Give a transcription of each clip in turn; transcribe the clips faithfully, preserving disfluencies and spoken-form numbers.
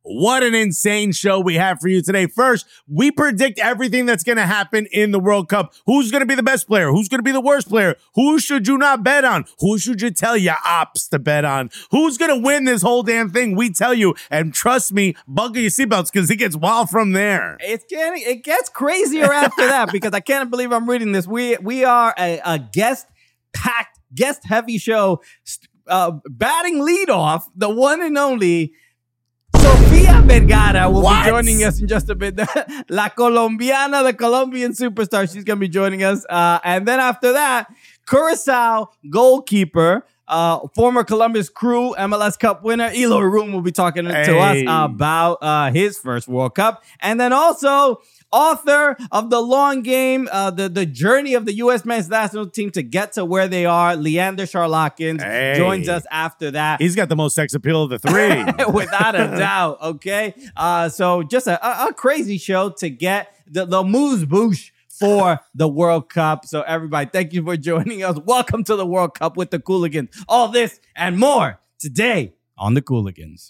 What an insane show we have for you today. First, we predict everything that's going to happen in the World Cup. Who's going to be the best player? Who's going to be the worst player? Who should you not bet on? Who should you tell your ops to bet on? Who's going to win this whole damn thing? We tell you, and trust me, buckle your seatbelts because it gets wild from there. It's getting, it gets crazier after that because I can't believe I'm reading this. We we are a, a guest-packed, guest-heavy show. Uh, batting leadoff, the one and only Sofia Vergara will What? be joining us in just a bit. La Colombiana, the Colombian superstar. She's going to be joining us. Uh, and then after that, Curacao goalkeeper, uh, former Columbus Crew M L S Cup winner, Eloy Room will be talking Hey. to us about uh, his first World Cup. And then also author of The Long Game, uh, the, the journey of the U S men's national team to get to where they are, Leander Charlakins Hey. joins us after that. He's got the most sex appeal of the three. Without a doubt, okay? Uh, so just a, a, a crazy show to get the, the moose boosh for the World Cup. So everybody, thank you for joining us. Welcome to the World Cup with the Cooligans. All this and more today on the Cooligans.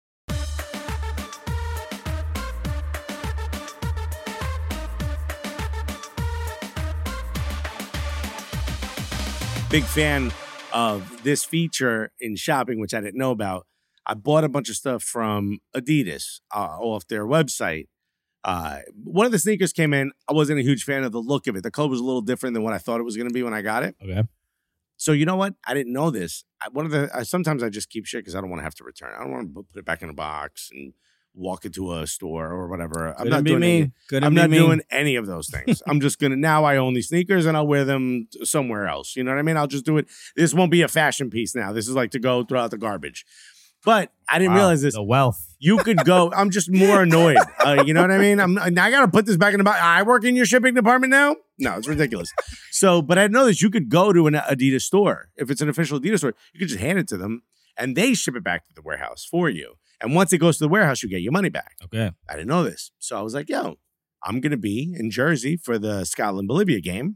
Big fan of this feature in shopping, which I didn't know about. I bought a bunch of stuff from Adidas uh, off their website. Uh, one of the sneakers came in. I wasn't a huge fan of the look of it. The color was a little different than what I thought it was going to be when I got it. Okay. So you know what? I didn't know this. I, one of the I, sometimes I just keep shit because I don't want to have to return. I don't want to put it back in a box and walk into a store or whatever. I'm Couldn't not be doing me. any, Couldn't I'm be not me. doing any of those things. I'm just gonna now I own these sneakers and I'll wear them somewhere else. You know what I mean? I'll just do it. This won't be a fashion piece now. This is like to go throw out the garbage. But I didn't Wow, realize this. The wealth. You could go. I'm just more annoyed. Uh, you know what I mean? I'm. I got to put this back in the box. I work in your shipping department now. No, it's ridiculous. So, but I didn't know this. You could go to an Adidas store if it's an official Adidas store. You could just hand it to them, and they ship it back to the warehouse for you. And once it goes to the warehouse, you get your money back. Okay. I didn't know this, so I was like, "Yo, I'm gonna be in Jersey for the Scotland Bolivia game.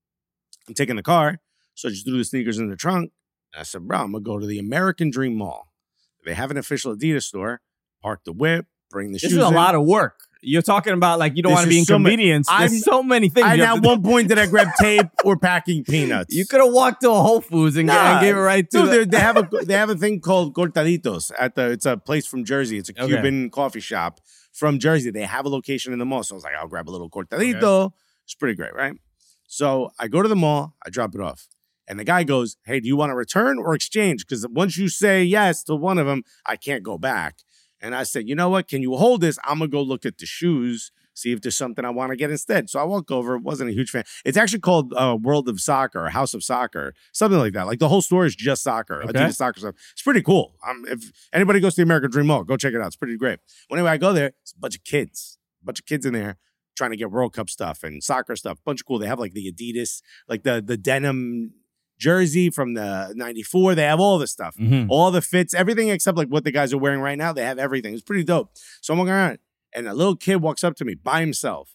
I'm taking the car, so I just threw the sneakers in the trunk. And I said, bro, I'm gonna go to the American Dream Mall. They have an official Adidas store. Park the whip, bring the This shoes is a in. lot of work. You're talking about like you don't This want to be is so many- inconvenienced. I'm- There's so many things. And you have at to do. one point, did I grab tape or packing peanuts? You could have walked to a Whole Foods and, Nah. and gave it right to Dude, the- they- they have a they have a thing called Cortaditos at the. It's a place from Jersey. It's a Okay. Cuban coffee shop from Jersey. They have a location in the mall. So I was like, I'll grab a little Cortadito. It's pretty great, right? So I go to the mall. I drop it off. And the guy goes, hey, do you want to return or exchange? Because once you say yes to one of them, I can't go back. And I said, you know what? Can you hold this? I'm going to go look at the shoes, see if there's something I want to get instead. So I walk over. Wasn't a huge fan. It's actually called uh, World of Soccer, or House of Soccer, something like that. Like the whole store is just soccer, Okay. Adidas soccer stuff. It's pretty cool. Um, if anybody goes to the American Dream Mall, go check it out. It's pretty great. Well, anyway, I go there. It's a bunch of kids, a bunch of kids in there trying to get World Cup stuff and soccer stuff. Bunch of cool. They have like the Adidas, like the the denim jersey from the ninety-four. They have all the stuff, Mhm. all the fits, everything except like what the guys are wearing right now. They have everything. It's pretty dope. So I'm walking around and a little kid walks up to me by himself.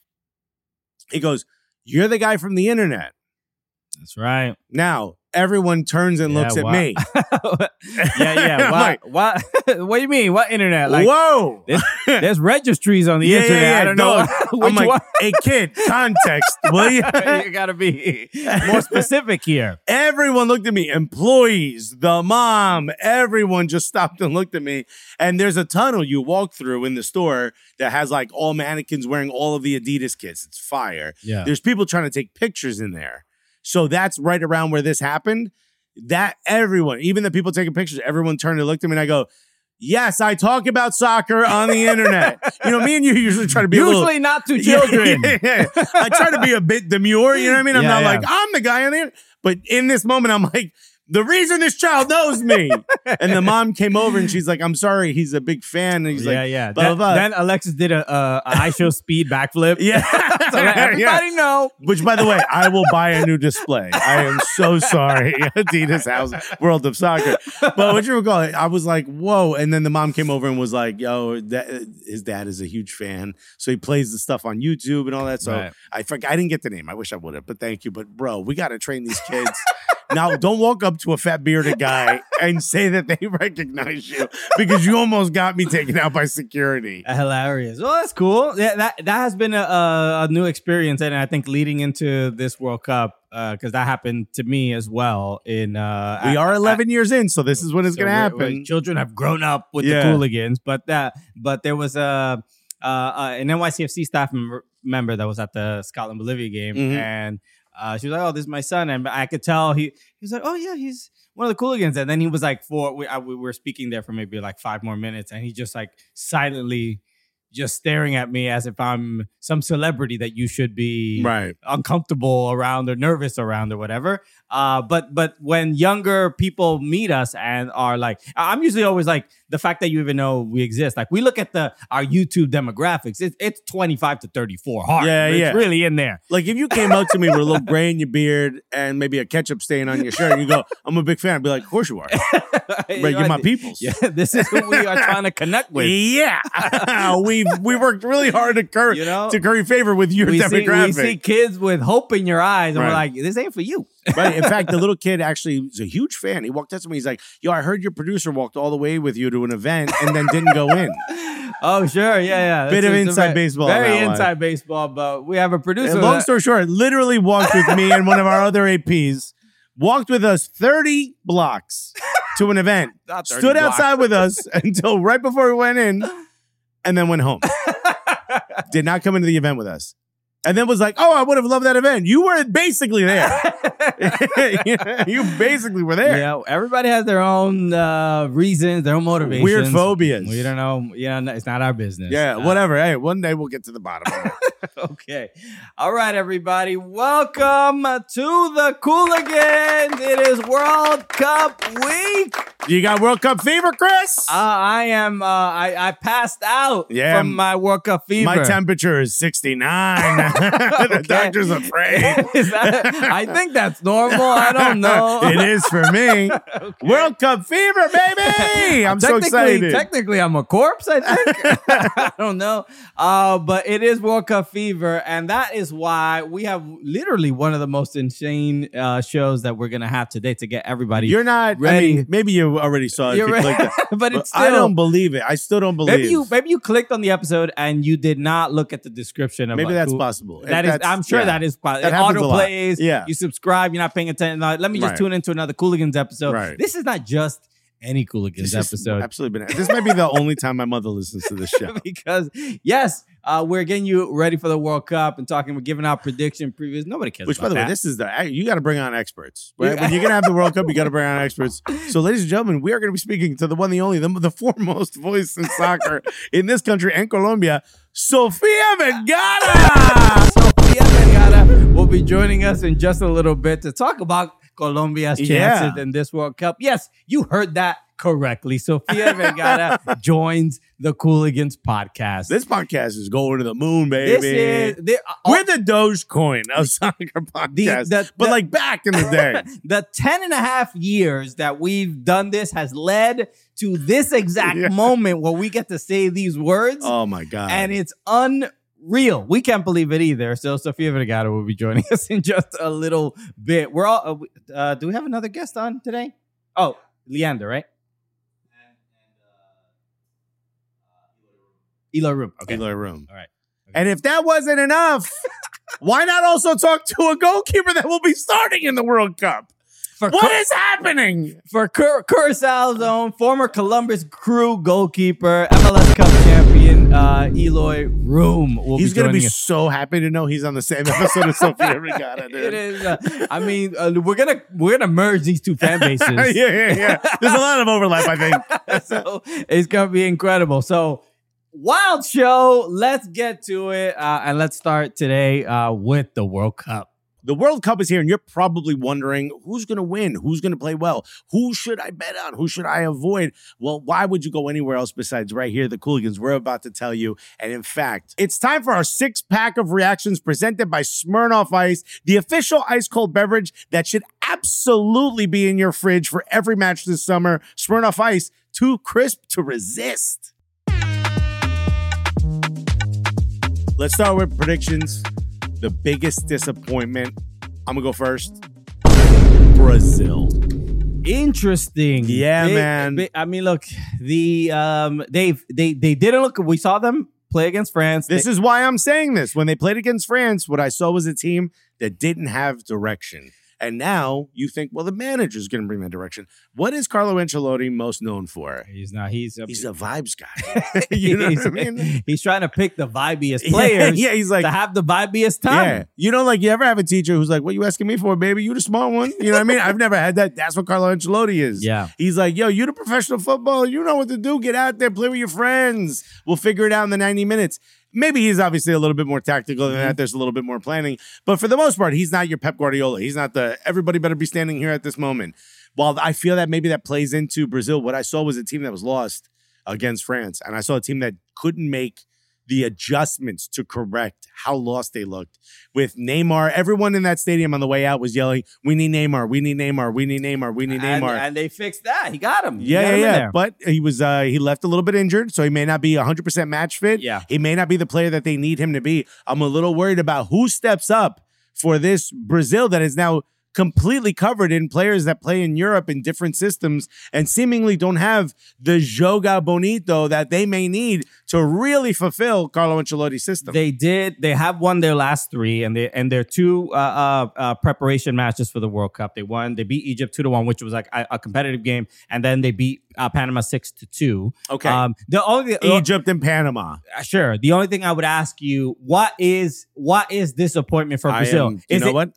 He goes, you're the guy from the internet. That's right. Now, everyone turns and Yeah, looks at wow. me. yeah, yeah. I'm What? like, what? What do you mean? What internet? Like, whoa. there's, there's registries on the Yeah, yeah, internet. yeah, I don't dog. know which I'm like, one. hey, kid, context, will you? You gotta be more specific here. Everyone looked at me. Employees, the mom, everyone just stopped and looked at me. And there's a tunnel you walk through in the store that has like all mannequins wearing all of the Adidas kits. It's fire. Yeah. There's people trying to take pictures in there. So that's right around where this happened. That everyone, even the people taking pictures, everyone turned and looked at me and I go, yes, I talk about soccer on the internet. You know, me and you usually try to be a Usually little, not to Yeah, children. yeah, yeah. I try to be a bit demure, you know what I mean? I'm Yeah, not yeah. like, I'm the guy on the internet. But in this moment, I'm like, the reason this child knows me. And the mom came over and she's like, I'm sorry, he's a big fan. And he's yeah, like, yeah. blah, Then, blah, blah. then Alexis did a, a, a I Show Speed backflip. Yeah. So let everybody know. Which, by the way, I will buy a new display. I am so sorry, Adidas House, World of Soccer. But what you recall, I was like, whoa. And then the mom came over and was like, yo, that, his dad is a huge fan. So he plays the stuff on YouTube and all that. So Right. I forgot, I didn't get the name. I wish I would have, but thank you. But bro, we got to train these kids. Now, don't walk up to a fat bearded guy and say that they recognize you because you almost got me taken out by security. Hilarious. Well, that's cool. Yeah, that that has been a, a, a new experience, and I think leading into this World Cup, because uh, that happened to me as well. In uh, we at, are eleven at, years in, so this is when it's so going to happen. We're, children have grown up with yeah. the Cooligans, but that but there was a uh, uh, an N Y C F C staff member, member that was at the Scotland Bolivia game, mm-hmm. and uh, she was like, "Oh, this is my son," and I could tell he he was like, "Oh yeah, he's one of the Cooligans," and then he was like, "For we, I, we were speaking there for maybe like five more minutes, and he just like silently." Just staring at me as if I'm some celebrity that you should be right. uncomfortable around or nervous around or whatever. Uh, but but when younger people meet us and are like, I'm usually always like, the fact that you even know we exist. Like we look at the our YouTube demographics, it's it's twenty-five to thirty-four hard. Yeah, it's yeah. really in there. Like if you came up to me with a little gray in your beard and maybe a ketchup stain on your shirt, and you go, "I'm a big fan," I'd be like, "Of course you are." Right, you're my peoples. Yeah, this is who we are trying to connect with. Yeah, we we worked really hard to curry you know, to curry favor with your we demographic. See, we see kids with hope in your eyes, and right. we're like, "This ain't for you." Right. In fact, the little kid actually is a huge fan. He walked up to me. He's like, "Yo, I heard your producer walked all the way with you to an event and then didn't go in." Oh, sure. Yeah, yeah. Bit That's of a, inside very, baseball. Very on inside baseball, but we have a producer. And long that- story short, literally walked with me and one of our other A Ps, walked with us thirty blocks to an event, stood blocks. outside with us until right before we went in, and then went home. Did not come into the event with us. And then was like, "Oh, I would have loved that event." You were basically there. You basically were there. Yeah, everybody has their own uh, reasons, their own motivations. Weird phobias. We don't know. You know, it's not our business. Yeah, uh, whatever. Hey, one day we'll get to the bottom of it. Okay. All right, everybody. Welcome to the Cooligans. It is World Cup week. You got World Cup fever, Chris? Uh, I am. Uh, I, I passed out yeah, from my World Cup fever. My temperature is sixty-nine. The Okay. doctor's afraid. Is that, I think that's normal. I don't know. It is for me. Okay. World Cup fever, baby. I'm so excited. Technically, I'm a corpse, I think. I don't know. Uh, but it is World Cup fever. And that is why we have literally one of the most insane uh, shows that we're going to have today to get everybody You're not ready. I mean, maybe you already saw it. You're if you right. clicked it. But it's I still, don't believe it. I still don't believe maybe you maybe you clicked on the episode and you did not look at the description of Maybe like, that's who, possible. That If is, I'm sure yeah. that is possible. That It happens a auto lot. plays. Yeah. You subscribe. You're not paying attention. Like, let me just Right. tune into another Cooligans episode. Right. This is not just any Cooligans This is episode. Absolutely bananas. This might be the only time my mother listens to this show. Because yes, uh, we're getting you ready for the World Cup and talking. We're giving out prediction previews. Nobody cares. Which, about by the that. way, this is the you got to bring on experts. Right? When you're gonna have the World Cup, you got to bring on experts. So, ladies and gentlemen, we are going to be speaking to the one, the only, the, the foremost voice in soccer in this country and Colombia, Sofia Vergara. Sofia Vergara will be joining us in just a little bit to talk about Colombia's chances Yeah. in this World Cup. Yes, you heard that correctly. Sofia Vergara joins the Cooligans podcast. This podcast is going to the moon, baby. This is they- uh, We're the Dogecoin of soccer podcasts, the- but the- like back in the day. the ten and a half years that we've done this has led to this exact Yeah. moment where we get to say these words. Oh my god! And it's unreal. We can't believe it either. So Sofia Vergara will be joining us in just a little bit. We're all. Uh, uh, do we have another guest on today? Oh, Leander, right? Eloy Room. Okay. Eloy Room. All right. And if that wasn't enough, why not also talk to a goalkeeper that will be starting in the World Cup? For What Cur- is happening? For Cur- Curaçao's own former Columbus Crew goalkeeper, M L S Cup champion, uh, Eloy Room will He's be going to joining be us. so happy to know he's on the same episode as Sofia Vergara, dude. It is. Uh, I mean, uh, we're gonna we're gonna merge these two fan bases. yeah, yeah, yeah. There's a lot of overlap, I think. So it's gonna be incredible. So wild show. Let's get to it, uh, and let's start today uh, with the World Cup. The World Cup is here, and you're probably wondering who's going to win, who's going to play well, who should I bet on, who should I avoid? Well, why would you go anywhere else besides right here, the Cooligans? We're about to tell you. And in fact, it's time for our six pack of reactions presented by Smirnoff Ice, the official ice cold beverage that should absolutely be in your fridge for every match this summer. Smirnoff Ice, too crisp to resist. Let's start with predictions. The biggest disappointment. I'm going to go first. Brazil. Interesting. Yeah, Big- man. big- I mean, look, the um, they they they didn't look. We saw them play against France. This They- is why I'm saying this. When they played against France, what I saw was a team that didn't have direction. And now you think, well, the manager's going to bring that direction. What is Carlo Ancelotti most known for? he's not. He's a, He's a vibes guy. You know he's, what I mean? he's trying to pick the vibiest players. Yeah, he's like, to have the vibiest time. yeah. You know, like you ever have a teacher who's like, what you asking me for, baby? You the smart one. You know what I mean? I've never had that. That's what Carlo Ancelotti is. Yeah. He's like, yo, you the professional footballer. You know what to do. Get out there, play with your friends. We'll figure it out in the ninety minutes. Maybe he's obviously a little bit more tactical than Mm-hmm. that. There's a little bit more planning. But for the most part, he's not your Pep Guardiola. He's not the everybody better be standing here at this moment. While I feel that maybe that plays into Brazil, what I saw was a team that was lost against France. And I saw a team that couldn't make the adjustments to correct how lost they looked. With Neymar, everyone in that stadium on the way out was yelling, we need Neymar, we need Neymar, we need Neymar, we need And, Neymar. and they fixed that. He got him. He Yeah, got yeah, him in yeah. there. But he was uh he left a little bit injured, so he may not be one hundred percent match fit. Yeah. He may not be the player that they need him to be. I'm a little worried about who steps up for this Brazil that is now completely covered in players that play in Europe in different systems and seemingly don't have the joga bonito that they may need to really fulfill Carlo Ancelotti's system. They did. They have won their last three, and they and their two uh, uh, uh, preparation matches for the World Cup. They won. They beat Egypt two to one, which was like a, a competitive game, and then they beat uh, Panama six to two. Okay. Um, the only Egypt and Panama. uh, sure. The only thing I would ask you, what is what is disappointment for I Brazil? am- you is know it what?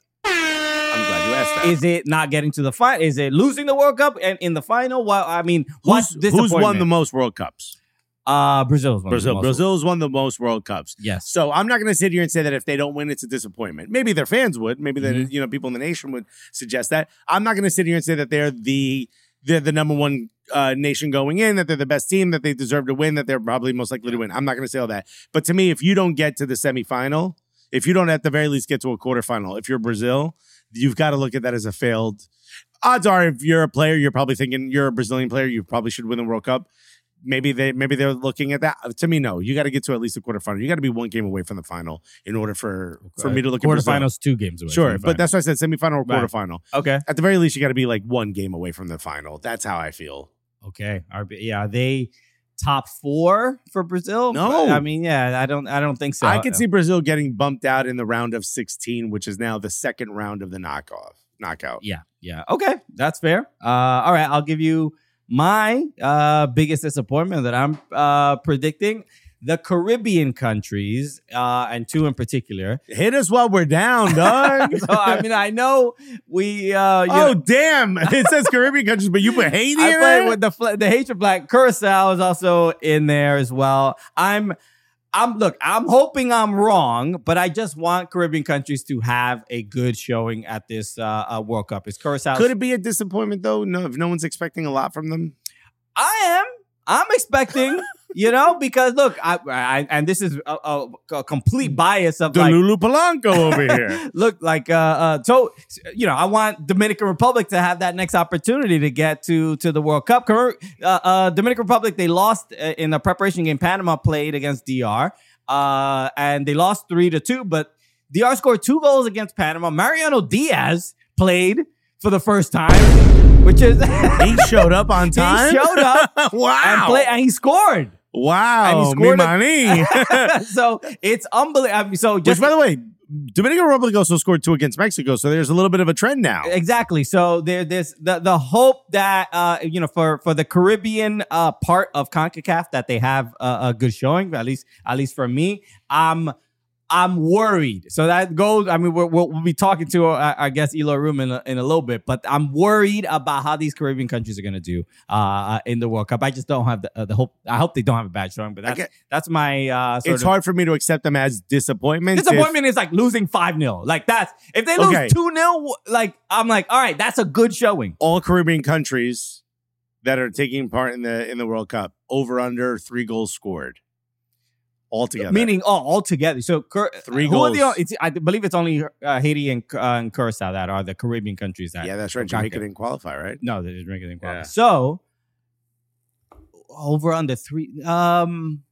I'm glad you asked that. is it not getting to the final? Is it losing the World Cup and in the final? Well, I mean, what's Who's, who's won the disappointment? most World Cups? Uh, Brazil's won Brazil. the most. Brazil's won the most World Cups. Yes. So I'm not going to sit here and say that if they don't win, it's a disappointment. Maybe their fans would. Maybe the Mhm. you know people in the nation would suggest that. I'm not going to sit here and say that they're the they're the number one uh, nation going in, that they're the best team, that they deserve to win, that they're probably most likely to win. I'm not going to say all that. But to me, if you don't get to the semifinal, if you don't at the very least get to a quarterfinal, if you're Brazil, you've got to look at that as a failed. Odds are, if you're a player, you're probably thinking you're a Brazilian player, you probably should win the World Cup. Maybe they maybe they're looking at that. To me, no. You got to get to at least a quarterfinal. You got to be one game away from the final in order for for me to look at Brazil. Quarterfinals, two games away. Sure, from the but final. that's why I said semifinal or Right. quarterfinal. okay. At the very least, you got to be like one game away from the final. That's how I feel. Okay. Are, yeah, are they top four for Brazil? No. I mean, yeah, I don't I don't think so. I could see Brazil getting bumped out in the round of sixteen, which is now the second round of the knockoff knockout. Yeah, yeah. Okay, that's fair. Uh, all right, I'll give you my uh, biggest disappointment that I'm uh, predicting. The Caribbean countries, uh, and two in particular. Hit us while we're down, dog. So, I mean, I know we... Uh, you oh, know, damn. It says Caribbean countries, but you put Haiti I in played there? with the fl- the Haitian flag. Curacao is also in there as well. I'm, I'm look. I'm hoping I'm wrong, but I just want Caribbean countries to have a good showing at this uh, uh, World Cup. Is Curacao? Could it be a disappointment, though? No, if no one's expecting a lot from them? I am. I'm expecting. You know, because look, I, I and this is a, a, a complete bias of The like. Lulu Polanco over here. Look, like, uh, uh, so, you know, I want Dominican Republic to have that next opportunity to get to to the World Cup. Uh, uh, Dominican Republic, they lost in the preparation game. Panama played against D R, uh, and they lost three to two. But D R scored two goals against Panama. Mariano Diaz played for the first time, which is He showed up on time? He showed up wow. and play, and he scored. Wow. And he scored Mi a- money. So it's unbelievable. I mean, so Which, just by the way, Dominican Republic also scored two against Mexico, so there's a little bit of a trend now. exactly. So there, there's the the hope that uh you know for for the Caribbean uh part of CONCACAF that they have a, a good showing. At least at least for me, I'm I'm worried. So that goes. I mean, we're, we'll, we'll be talking to uh, I guess Eloy Room in a, in a little bit, but I'm worried about how these Caribbean countries are going to do uh in the World Cup. I just don't have the, uh, the hope. I hope they don't have a bad showing, but that's get- that's my uh sort It's of hard for me to accept them as disappointments. if- disappointment is like losing five nil. Like that's if they lose Okay. two nil, like I'm like, all right, that's a good showing. all Caribbean countries that are taking part in the in the World Cup over under three goals scored altogether. Meaning, oh, all together. So Cur- Three who are the? goals. It's, I believe it's only uh, Haiti and, uh, and Curacao that are the Caribbean countries that. yeah, that's right. from Jamaica CONCACAF. didn't qualify, right? No, they didn't qualify. Yeah. So over under three. Um,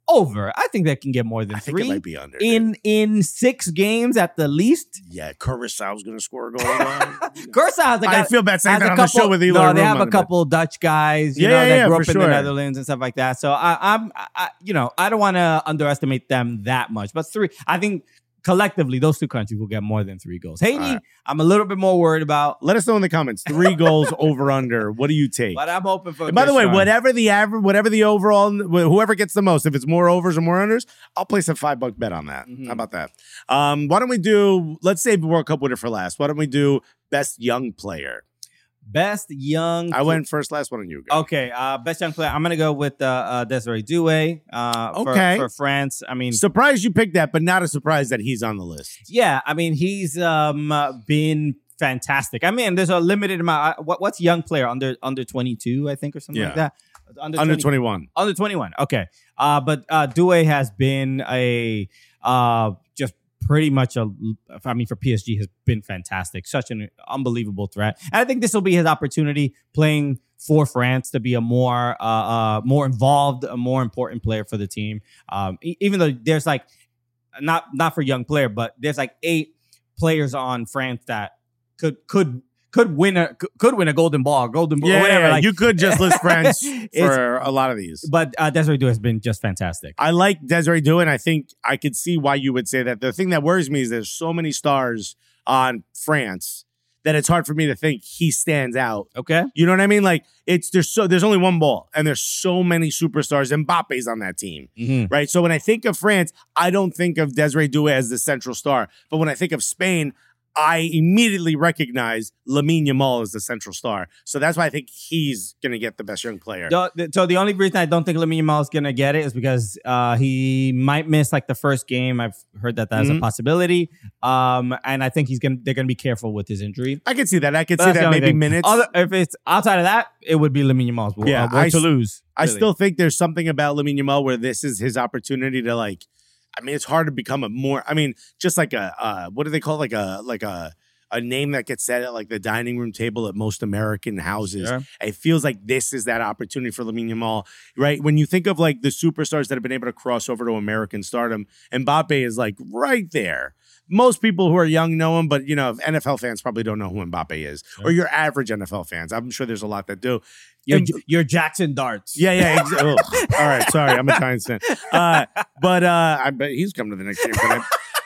over. I think they can get more than I think three. it might be under. in dude. in six games at the least. Yeah, Curacao going to score a goal. Curacao, I feel bad saying has that a on couple, the show with Eli No, they Room have on a it, couple Dutch guys, you Yeah, know, yeah, that yeah, grew for up in sure. the Netherlands and stuff like that. So I, I'm, I, you know, I don't want to underestimate them that much. But three, I think collectively, those two countries will get more than three goals. Haiti, All right. I'm a little bit more worried about. Let us know in the comments. Three goals over under. What do you take? But I'm hoping for. And by the way, Christian. whatever the average, whatever the overall, whoever gets the most, if it's more overs or more unders, I'll place a five buck bet on that. Mhm. How about that? Um, why don't we do? Let's save World Cup winner for last. Why don't we do best young player? Best young. I went first last. Why don't you go? Okay, uh, best young player. I'm gonna go with uh, uh, Desiree Doué. Uh, for, Okay. for France. I mean, Surprised you picked that, but not a surprise that he's on the list. yeah. I mean, he's um uh, been fantastic. I mean, there's a limited amount. Uh, what, what's young player under under twenty-two? I think or something Yeah. like that. Under, Under twenty twenty-one. Under twenty-one. Okay. Uh, but uh, Doué has been a uh just pretty much a. I mean, for P S G has been fantastic. Such an unbelievable threat, and I think this will be his opportunity playing for France to be a more uh, uh more involved, a more important player for the team. Um, e- even though there's like not not for young player, but there's like eight players on France that could could could win a could win a golden ball, golden ball, Yeah, whatever. yeah, like, you could just list France It's- for a lot of these. but uh, Desiree Doué has been just fantastic. I like Desiree Doué, and I think I could see why you would say that. The thing that worries me is there's so many stars on France that it's hard for me to think he stands out. Okay. You know what I mean? Like it's there's so there's only one ball, and there's so many superstars. Mbappe's on that team, Mm-hmm. right? So when I think of France, I don't think of Desiree Doué as the central star. But when I think of Spain, I immediately recognize Lamine Yamal as the central star. So that's why I think he's going to get the best young player. The- the- So the only reason I don't think Lamine Yamal is gonna get it is because uh, he might miss like the first game. I've heard that that's Mhm. a possibility, um, and I think he's gonna they're gonna be careful with his injury. I could see that. I could But see that's the that only maybe thing. minutes. Other, if it's outside of that, it would be Lamine Yamal's. Yeah, uh, I to s- lose. I really. still think there's something about Lamine Yamal where this is his opportunity to like. I mean, it's hard to become a more. I mean, just like a uh, what do they call it? like a like a a name that gets said at like the dining room table at most American houses. Sure. It feels like this is that opportunity for Lamine Yamal, right? When you think of like the superstars that have been able to cross over to American stardom, Mbappe is like right there. Most people who are young know him, but you know, N F L fans probably don't know who Mbappe is, Sure. or your average N F L fans. I'm sure there's a lot that do. You're, And- you're Jackson Darts. Yeah, yeah. Ex- oh, all right, sorry, I'm a Giants fan. Uh, but uh, I bet he's coming to the next game tonight.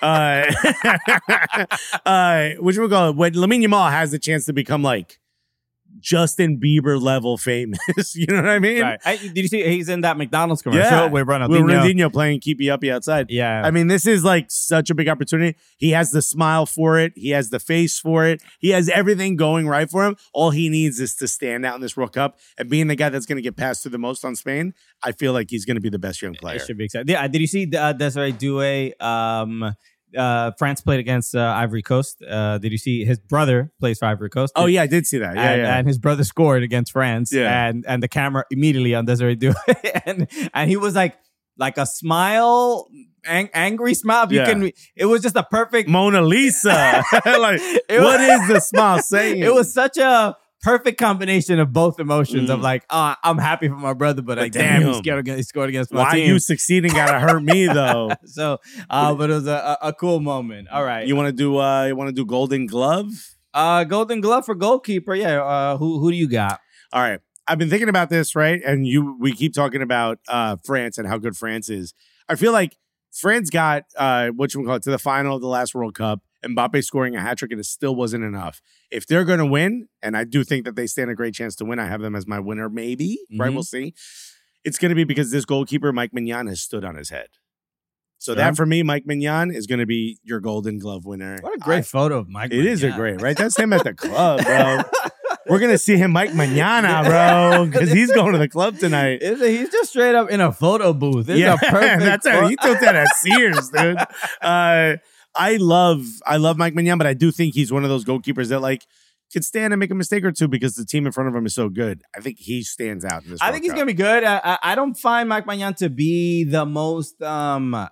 Uh, uh, which we call it when Lamine Yamal has the chance to become like Justin Bieber level famous. You know what I mean? Right. I, did you see he's in that McDonald's commercial Yeah. with With Ronaldinho? Ronaldinho playing Keepy Uppy outside. Yeah. I mean, this is like such a big opportunity. He has the smile for it. He has the face for it. He has everything going right for him. All he needs is to stand out in this World Cup. And being the guy that's going to get passed through the most on Spain, I feel like he's going to be the best young player. It should be exciting. Yeah, did you see uh, Desiree Doué? Um, uh, France played against uh, Ivory Coast. Uh, did you see his brother plays for Ivory Coast? Oh, yeah, I did see that. Yeah, and, yeah. and his brother scored against France. Yeah. and and the camera immediately on Desiree Doué, and and he was like like a smile, ang- angry smile. If Yeah. You can. It was just a perfect. Mona Lisa. like, It was- what is the smile saying? It was such a perfect combination of both emotions of Mm. like, oh, I'm happy for my brother, but like, But damn, he damn. scored against, he scored against my Why team. you succeeding gotta hurt me though. so, uh, but it was a, a, a cool moment. All right, You want to do? Uh, you want to do Golden Glove? uh, Golden Glove for goalkeeper. Yeah, uh, who who do you got? All right. I've been thinking about this, right? And you, we keep talking about uh, France and how good France is. I feel like France got uh, what you call it to the final of the last World Cup. Mbappe scoring a hat trick, and it still wasn't enough. If they're going to win, and I do think that they stand a great chance to win, I have them as my winner, maybe. Right? Mhm. We'll see. It's going to be because this goalkeeper, Mike Mignon, has stood on his head. So Sure. that for me, Mike Mignon is going to be your Golden Glove winner. What a great I- photo of Mike. It is a Maignan. great, right? That's him at the club, bro. We're gonna see him Mike Mañana, bro, because he's going to the club tonight. Is it- He's just straight up in a photo booth. It's yeah, a perfect. that's pho- how he took that at Sears, dude. Uh, I love, I love Mike Maignan, but I do think he's one of those goalkeepers that like could stand and make a mistake or two because the team in front of him is so good. I think he stands out in this. I World think he's Cup. gonna be good. I, I, I don't find Mike Maignan to be the most um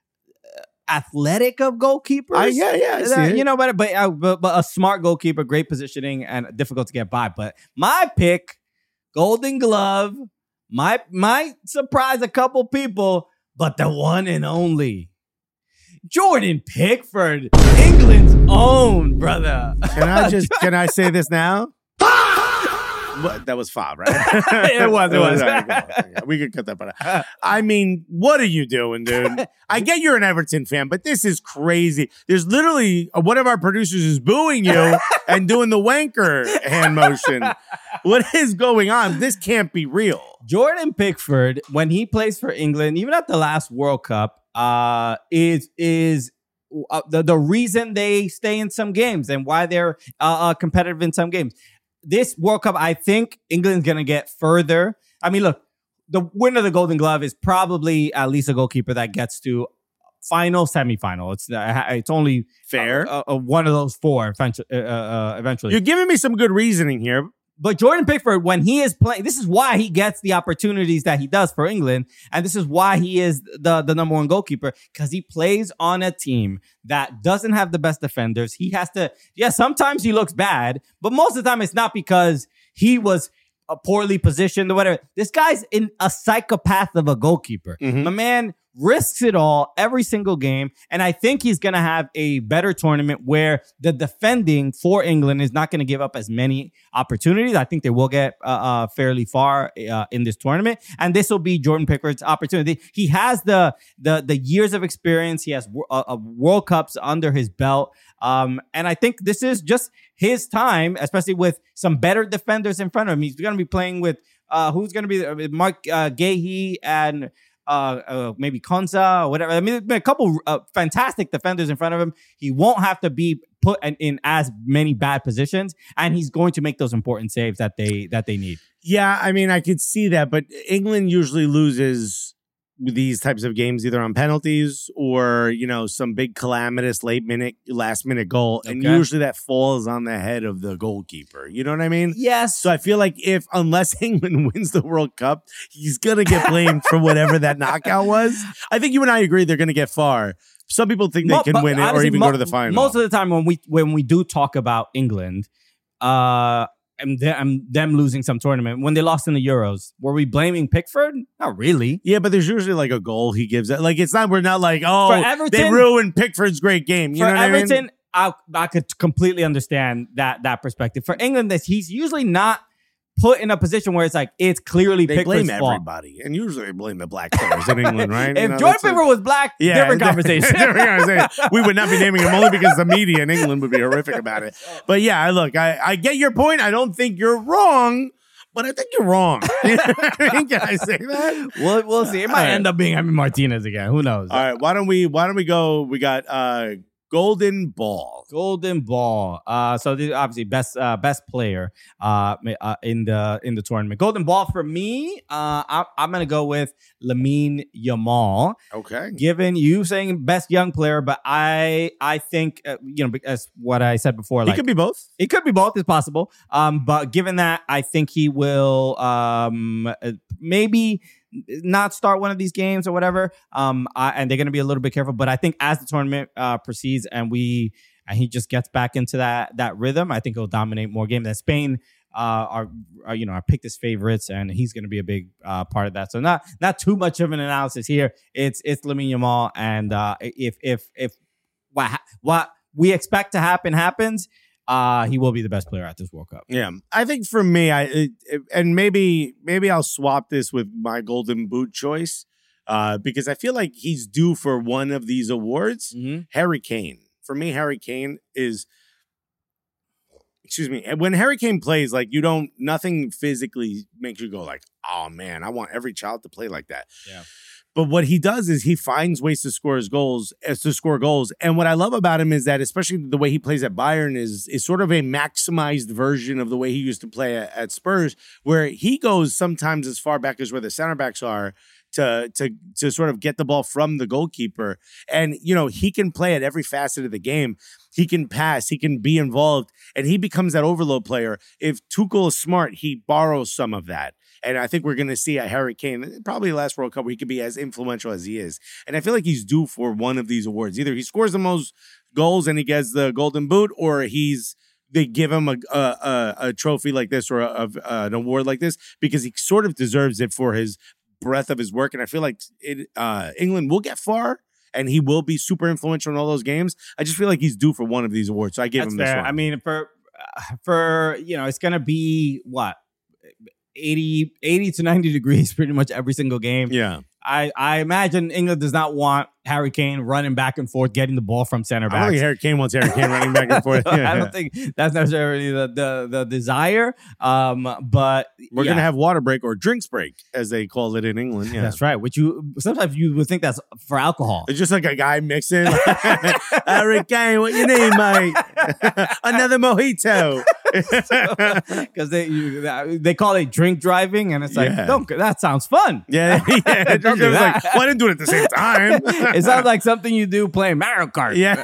athletic of goalkeepers. I- yeah, yeah, I see Uh, it. you know, but but, uh, but but a smart goalkeeper, great positioning, and difficult to get by. But my pick, Golden Glove, might might surprise a couple people. but the one and only Jordan Pickford, England's own, brother. Can I just can I say this now? What, that was Fob, right? It was, it was. We could cut that part out. I mean, what are you doing, dude? I get you're an Everton fan, but this is crazy. There's literally uh, one of our producers is booing you and doing the wanker hand motion. What is going on? This can't be real. Jordan Pickford, when he plays for England, even at the last World Cup, uh, is is uh, the, the reason they stay in some games and why they're uh, uh, competitive in some games. This World Cup, I think England's going to get further. I mean, look, the winner of the Golden Glove is probably at least a goalkeeper that gets to final, semifinal. It's uh, it's only fair. Uh, uh, one of those four eventually. Uh, uh, eventually. You're giving me some good reasoning here. But Jordan Pickford, when he is playing, this is why he gets the opportunities that he does for England. And this is why he is the, the number one goalkeeper, because he plays on a team that doesn't have the best defenders. He has to, yeah, sometimes he looks bad, but most of the time it's not because he was uh, poorly positioned or whatever. This guy's in a psychopath of a goalkeeper. Mm-hmm. My man risks it all every single game. And I think he's going to have a better tournament where the defending for England is not going to give up as many opportunities. I think they will get uh, uh, fairly far uh, in this tournament. And this will be Jordan Pickford's opportunity. He has the the the years of experience. He has uh, uh, World Cups under his belt. Um, and I think this is just his time, especially with some better defenders in front of him. He's going to be playing with uh, who's going to be uh, Mark uh, Gahey and Uh, uh, maybe Konsa or whatever. I mean, there's been a couple uh, fantastic defenders in front of him. He won't have to be put in, in as many bad positions, and he's going to make those important saves that they that they need. Yeah, I mean, I could see that, but England usually loses these types of games either on penalties or, you know, some big calamitous late minute, last minute goal. And Okay. usually that falls on the head of the goalkeeper. You know what I mean? Yes. So I feel like if, unless England wins the World Cup, he's going to get blamed for whatever that knockout was. I think you and I agree they're going to get far. Some people think they Mo- can but win it honestly, or even mo- go to the final. Most of the time when we when we do talk about England, uh, and them, them losing some tournament, when they lost in the Euros, were we blaming Pickford? Not really. Yeah, but there's usually like a goal he gives. Like, it's not, we're not like, oh, For Everton- they ruined Pickford's great game. You For know what Everton, I mean? I, I could completely understand that that perspective. For England, this he's usually not put in a position where it's like it's clearly They Pickford's blame fault. everybody. And usually they blame the black players in England, right? If You know, Jordan that's a- Pickford was black, different conversation. different conversation. We would not be naming him only because the media in England would be horrific about it. But yeah, I look, I, I get your point. I don't think you're wrong, but I think you're wrong. Can I say that? We'll, we'll see. It might All right. end up being Emi Martinez again. Who knows? All right, why don't we why don't we go? We got uh Golden Ball. Golden Ball. Uh, so this is obviously best uh, best player uh, uh, in the in the tournament. Golden Ball for me. Uh, I, I'm gonna go with Lamine Yamal. Okay. Given you saying best young player, but I I think uh, you know as what I said before, He like could be both. it could be both. It's possible. Um, but given that, I think he will um uh, maybe not start one of these games or whatever. Um, I, and they're going to be a little bit careful. But I think as the tournament uh, proceeds and we and he just gets back into that that rhythm, I think he'll dominate more games. And Spain uh, are, are you know are picked as favorites, and he's going to be a big uh, part of that. So not not too much of an analysis here. It's it's Lamine Yamal, and uh, if if if what ha- what we expect to happen happens. Uh, he will be the best player at this World Cup. Yeah, I think for me, I it, it- and maybe maybe I'll swap this with my Golden Boot choice uh, because I feel like he's due for one of these awards. Mm-hmm. Harry Kane. For me, Harry Kane is. Excuse me. When Harry Kane plays, like you don't, nothing physically makes you go like, oh man, I want every child to play like that. Yeah. But what he does is he finds ways to score his goals, as to score goals. And what I love about him is that, especially the way he plays at Bayern, is is sort of a maximized version of the way he used to play at, at Spurs, where he goes sometimes as far back as where the center backs are to to to sort of get the ball from the goalkeeper. And you know he can play at every facet of the game. He can pass, he can be involved, and he becomes that overload player. If Tuchel is smart, he borrows some of that. And I think we're going to see a Harry Kane, probably the last World Cup, where he could be as influential as he is. And I feel like he's due for one of these awards. Either he scores the most goals and he gets the Golden Boot, or he's they give him a a, a, a trophy like this or a, a, an award like this because he sort of deserves it for his breadth of his work, and I feel like it, uh, England will get far, and he will be super influential in all those games. I just feel like he's due for one of these awards, so I gave That's him this fair. one. I mean, for uh, for you know, it's gonna be what eighty, eighty to ninety degrees pretty much every single game. Yeah. I, I imagine England does not want Harry Kane running back and forth, getting the ball from center I don't back. think Harry Kane wants Harry Kane running back and forth. Yeah. I don't think that's necessarily the the, the desire. Um, but We're yeah. gonna have water break or drinks break, as they call it in England. Yeah. That's right. Which you sometimes you would think that's for alcohol. It's just like a guy mixing. Harry Kane, what you need, mate? Another mojito. Because they you, they call it drink driving, and it's like, Yeah. don't, that sounds fun. Yeah, yeah. Don't It do was that. like, well, I didn't do it at the same time. It sounds like something you do playing Mario Kart. Yeah,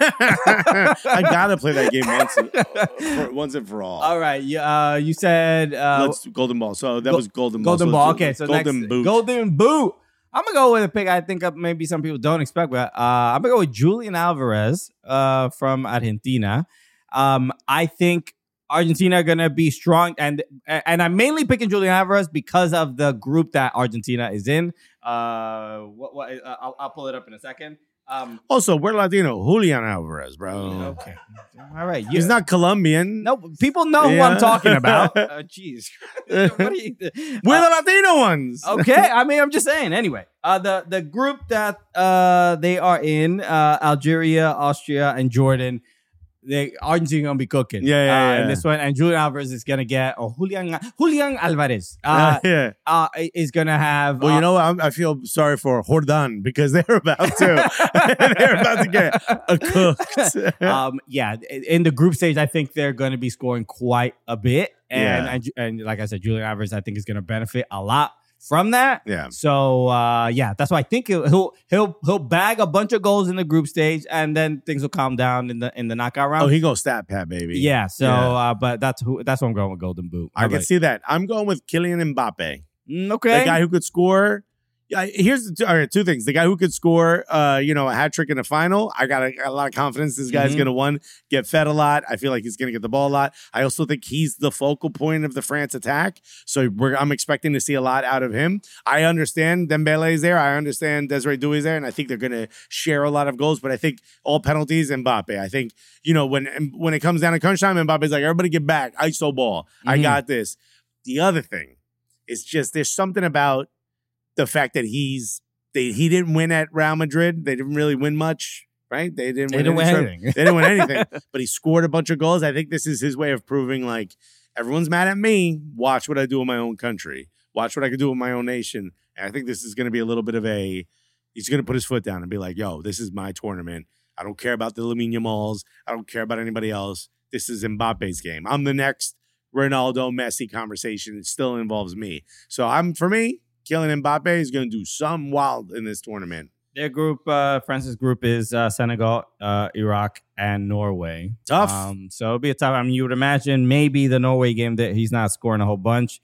I gotta play that game once, for, once and for all. All right. You, uh, you said uh, Let's Golden Ball. So that Go- was Golden Ball. Golden So Ball. it's Okay, so Golden next, Boot. Golden Boot. I'm gonna go with a pick. I think uh, maybe some people don't expect, but uh, I'm gonna go with Julian Alvarez uh, from Argentina. Um, I think Argentina are gonna be strong, and and I'm mainly picking Julian Alvarez because of the group that Argentina is in. Uh, what, what uh, I'll, I'll pull it up in a second. Um, Also, we're Latino. Julian Alvarez, bro. okay, all right. He's not Colombian. No, people know who Yeah. I'm talking about. Uh, Jeez, What are you- We're Uh, the Latino ones. okay, I mean, I'm just saying. Anyway, uh, the the group that uh they are in, uh, Algeria, Austria, and Jordan. They Argentina gonna be cooking. Yeah, yeah, uh, yeah. And this one, and Julian Alvarez is gonna get, or Julian Julian Alvarez uh, yeah. uh is gonna have. Well, uh, you know what? I'm, I feel sorry for Jordan because they're about to they're about to get a cooked. um, yeah, in the group stage, I think they're going to be scoring quite a bit, and, Yeah. and and like I said, Julian Alvarez, I think is going to benefit a lot from that. Yeah. So uh, yeah, that's why I think he'll, he'll he'll he'll bag a bunch of goals in the group stage, and then things will calm down in the in the knockout round. Oh, he goes stat pat, baby. yeah. So, Yeah. uh, but that's who that's what I'm going with Golden Boot. I How can about see that. I'm going with Kylian Mbappe. you? Mm, The okay. guy who could score. Yeah, here's the two, all right, two things. The guy who could score, uh, you know, a hat trick in the final. I got a, a lot of confidence. This guy's Mhm. going to one get fed a lot. I feel like he's going to get the ball a lot. I also think he's the focal point of the France attack. So we're, I'm expecting to see a lot out of him. I understand Dembele is there. I understand Desiree Doué is there, and I think they're going to share a lot of goals. But I think all penalties, Mbappe. I think you know when when it comes down to crunch time, Mbappe's like, everybody get back, I S O ball. I Mhm. got this. The other thing is just there's something about the fact that he's. They, he didn't win at Real Madrid. They didn't really win much, right? They didn't They win, didn't win any- anything. They didn't win anything, but he scored a bunch of goals. I think this is his way of proving like everyone's mad at me. Watch what I do in my own country. Watch what I can do in my own nation. And I think this is going to be a little bit of a. He's going to put his foot down and be like, "Yo, this is my tournament. I don't care about the Lamine Yamals. I don't care about anybody else. This is Mbappe's game. I'm the next Ronaldo, Messi conversation. It still involves me. So I'm for me." Kylian Mbappe is going to do some wild in this tournament. Their group, uh, France's group is uh, Senegal, uh, Iraq, and Norway. Tough. Um, so it'll be a tough. I mean, you would imagine maybe the Norway game that he's not scoring a whole bunch.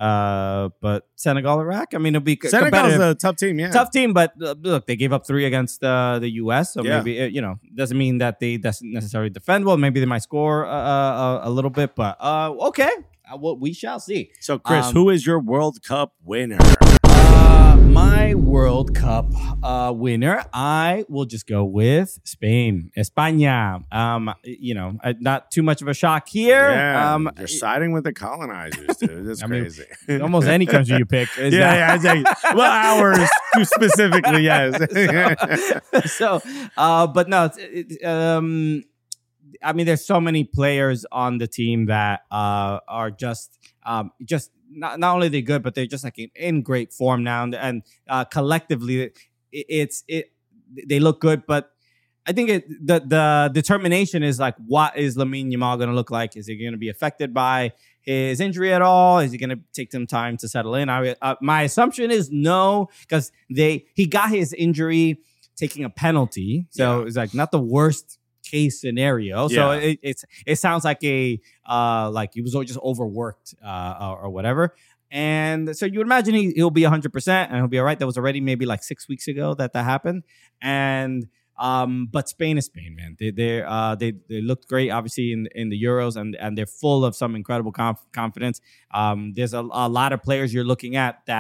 Uh, but Senegal, Iraq. I mean, it'll be c- Senegal's competitive. a tough team, yeah. Tough team, but uh, look, they gave up three against uh, the U S. So Yeah. maybe uh, you know doesn't mean that they doesn't necessarily defend well. Maybe they might score uh, uh, a little bit, but uh, okay, uh, well, we shall see. So, Chris, Um, who is your World Cup winner? Uh, my World Cup uh, winner, I will just go with Spain, España. Um, you know, uh, not too much of a shock here. Yeah, um, you're siding with the colonizers, dude. That's I mean, crazy. almost any country you pick. Is yeah, that- yeah. I'd say, well, ours too specifically, yes. so, uh, but no, it's, it, um, I mean, there's so many players on the team that uh, are just, um, just not, not only they're good, but they're just like in, in great form now, and, and uh, collectively, it, it's it they look good. But I think it the the determination is like, what is Lamine Yamal going to look like? Is he going to be affected by his injury at all? Is he going to take some time to settle in? I uh, my assumption is no, because they he got his injury taking a penalty, so Yeah. it's like not the worst case scenario. So Yeah. it, it's it sounds like a uh like he was just overworked uh or, or whatever. And so you would imagine he, he'll be one hundred percent and he'll be all right. That was already maybe like six weeks ago that that happened. And um, but Spain is Spain, man. They they uh they they looked great, obviously in in the Euros, and and they're full of some incredible conf- confidence. Um, there's a, a lot of players you're looking at that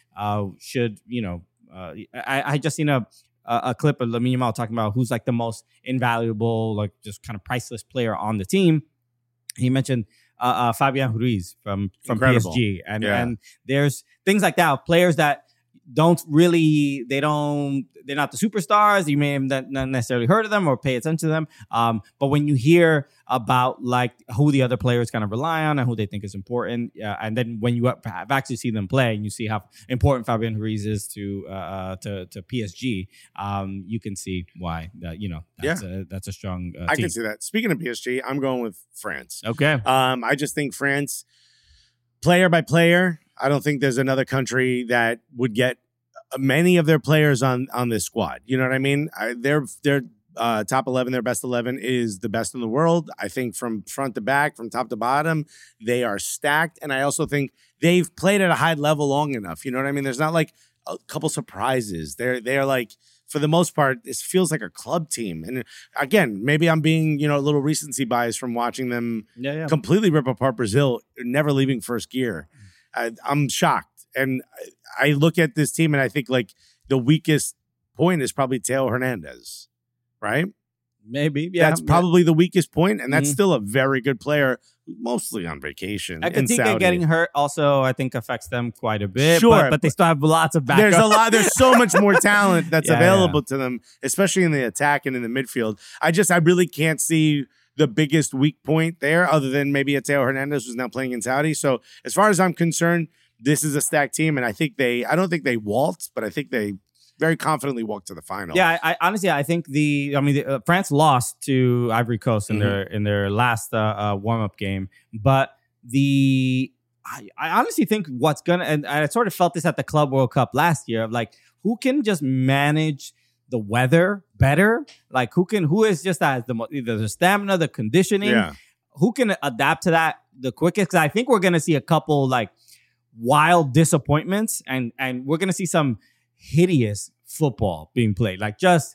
uh, should, you know, uh, I, I just seen a, a, a clip of Lamine Yamal talking about who's like the most invaluable, like just kind of priceless player on the team. He mentioned uh, uh, Fabian Ruiz from, from Incredible. P S G. And, Yeah. and there's things like that, players that don't really, they don't, they're not the superstars. You may have not necessarily heard of them or pay attention to them. Um, but when you hear about like who the other players kind of rely on and who they think is important, uh, and then when you have actually seen them play and you see how important Fabian Ruiz is to uh, to, to P S G, um, you can see why that, you know, that's, yeah. a, that's a strong uh, I team. can see that. Speaking of P S G, I'm going with France. Okay. Um, I just think France, player by player, I don't think there's another country that would get many of their players on on this squad. You know what I mean? I, they're they're uh, top eleven, their best eleven is the best in the world. I think from front to back, from top to bottom, they are stacked. And I also think they've played at a high level long enough. You know what I mean? There's not like a couple surprises. They're they're like, for the most part, this feels like a club team. And again, maybe I'm being, you know, a little recency bias from watching them yeah, yeah. completely rip apart Brazil, never leaving first gear. I, I'm shocked. And I look at this team and I think like the weakest point is probably Theo Hernandez, right? Maybe. Yeah. That's probably the weakest point, and that's Mm-hmm. still a very good player, mostly on vacation. in Katika Saudi. getting hurt also, I think, affects them quite a bit. Sure, But, but they still have lots of backup. There's a lot. There's so much more talent that's Yeah, available to them, especially in the attack and in the midfield. I just, I really can't see the biggest weak point there, other than maybe a Theo Hernandez who's now playing in Saudi. So as far as I'm concerned, this is a stacked team, and I think they, I don't think they waltz, but I think they very confidently walk to the final. Yeah, I, I honestly, I think the, I mean, the, uh, France lost to Ivory Coast in Mm-hmm. their in their last uh, uh, warm up game, but the, I, I honestly think what's gonna, and I sort of felt this at the Club World Cup last year, of like who can just manage the weather better, like who can, who is just as the mo- either the stamina, the conditioning, Yeah. who can adapt to that the quickest. Because I think we're gonna see a couple like wild disappointments, and and we're gonna see some hideous football being played, like just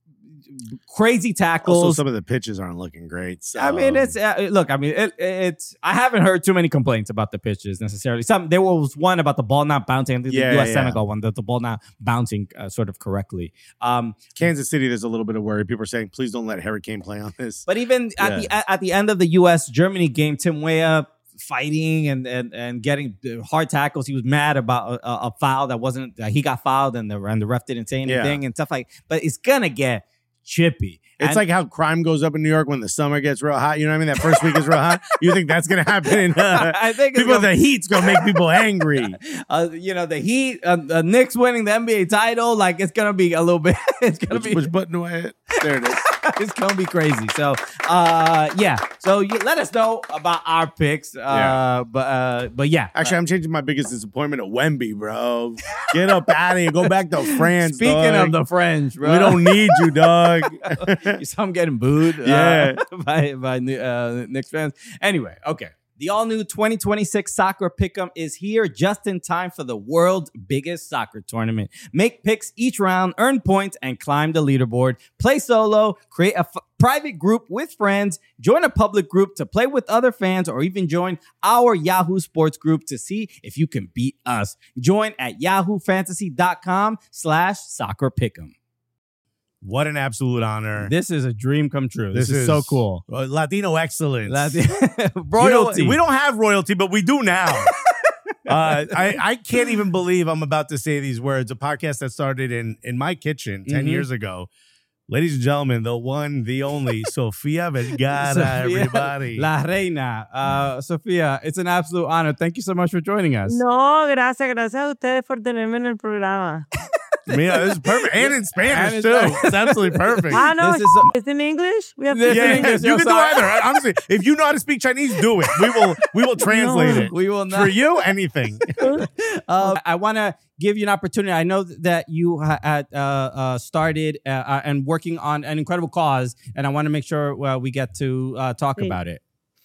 crazy tackles. Also, some of the pitches aren't looking great. So. I mean, it's uh, look. I mean, it, it's. I haven't heard too many complaints about the pitches necessarily. Some there was one about the ball not bouncing. I think Yeah, the U S yeah. Senegal one, that the ball not bouncing uh, sort of correctly. Um, Kansas City, there's a little bit of worry. People are saying, please don't let Harry Kane play on this. but even at Yeah. the at, at the end of the U S Germany game, Tim Weah fighting and and and getting hard tackles. He was mad about a, a foul that wasn't. Uh, he got fouled, and the and the ref didn't say anything and stuff like. But it's gonna get chippy. It's And- like how crime goes up in New York when the summer gets real hot. You know what I mean? That first week is real hot. You think that's going to happen? In, uh, I think it's people, gonna- the heat's going to make people angry. uh, you know, the Heat, uh, the Knicks winning the N B A title, like it's gonna be a little bit. It's gonna Which, be. which button do I hit? There it is. It's gonna be crazy. So, uh, yeah. So you let us know about our picks. Uh, Yeah. but uh, but yeah. Actually, I'm changing my biggest disappointment to Wemby, bro. Get up out of here. Go back to France. Speaking dog. of the French, bro, we don't need you, dog. so I'm getting booed. Yeah. uh, by by uh, Knicks fans. Anyway, okay. The all-new twenty twenty-six Soccer Pick'em is here just in time for the world's biggest soccer tournament. Make picks each round, earn points, and climb the leaderboard. Play solo, create a f- private group with friends, join a public group to play with other fans, or even join our Yahoo Sports group to see if you can beat us. Join at yahoofantasy.com slash soccer pick'em. What an absolute honor. This is a dream come true. This, is, so cool. uh, Latino excellence. Lati- You know, royalty. we don't have royalty, but we do now. uh, I, I can't even believe I'm about to say these words. A podcast that started in, in my kitchen ten Mhm. years ago. Ladies and gentlemen, the one, the only, Sofia Vergara, Sofia, everybody. La Reina. Uh, Sofia, it's an absolute honor. Thank you so much for joining us. No, gracias, gracias a ustedes por tenerme en el programa. Mira, this is perfect. And in Spanish, And in too. Spanish. It's absolutely perfect. Ah, no, This is so- it's in English. We have This to is Yeah, in English, you yo, can do sorry. either. Honestly, if you know how to speak Chinese, do it. We will we will translate No. it. We will not. For you, anything. Uh, I want to give you an opportunity. I know that you ha- had uh, uh, started uh, uh, and working on an incredible cause, and I want to make sure uh, we get to uh, talk Sí. about it.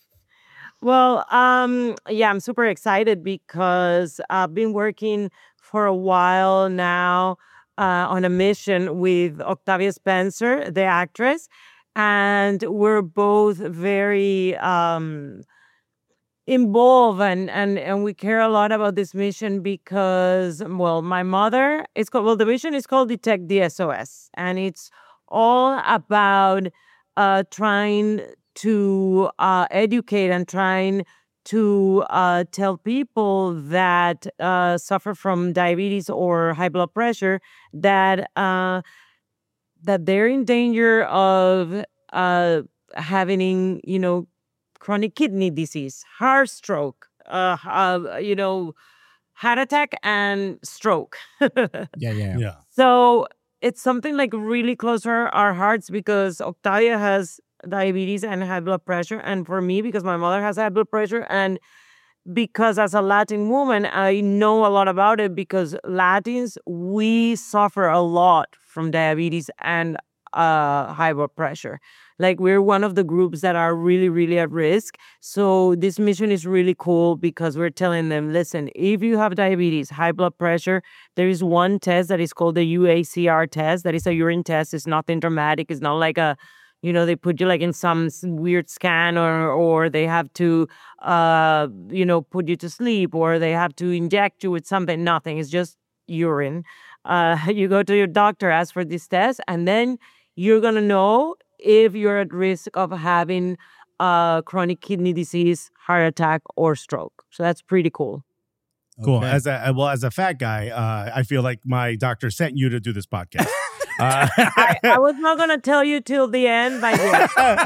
Well, um, yeah, I'm super excited because I've been working for a while now uh, on a mission with Octavia Spencer, the actress, and we're both very um, involved and, and and we care a lot about this mission because, well, my mother is called, well, the mission is called Detect the S O S, and it's all about uh trying to uh educate and trying to uh tell people that uh suffer from diabetes or high blood pressure that uh that they're in danger of uh having, you know, chronic kidney disease, heart stroke, uh, uh, you know, heart attack and stroke. Yeah, yeah. Yeah. So it's something like really close to our, our hearts because Octavia has diabetes and high blood pressure. And for me, because my mother has high blood pressure, and because as a Latin woman, I know a lot about it because Latins, we suffer a lot from diabetes and uh, high blood pressure. Like we're one of the groups that are really, really at risk. So this mission is really cool because we're telling them, listen, if you have diabetes, high blood pressure, there is one test that is called the U A C R test. That is a urine test. It's nothing dramatic. It's not like a, you know, they put you like in some s- weird scan or or they have to, uh, you know, put you to sleep or they have to inject you with something. Nothing. It's just urine. Uh, you go to your doctor, ask for this test, and then you're going to know if you're at risk of having uh, chronic kidney disease, heart attack, or stroke. So that's pretty cool. Cool. Okay. As a well, as a fat guy, uh, I feel like my doctor sent you to do this podcast. Uh, I, I was not going to tell you till the end, but yeah.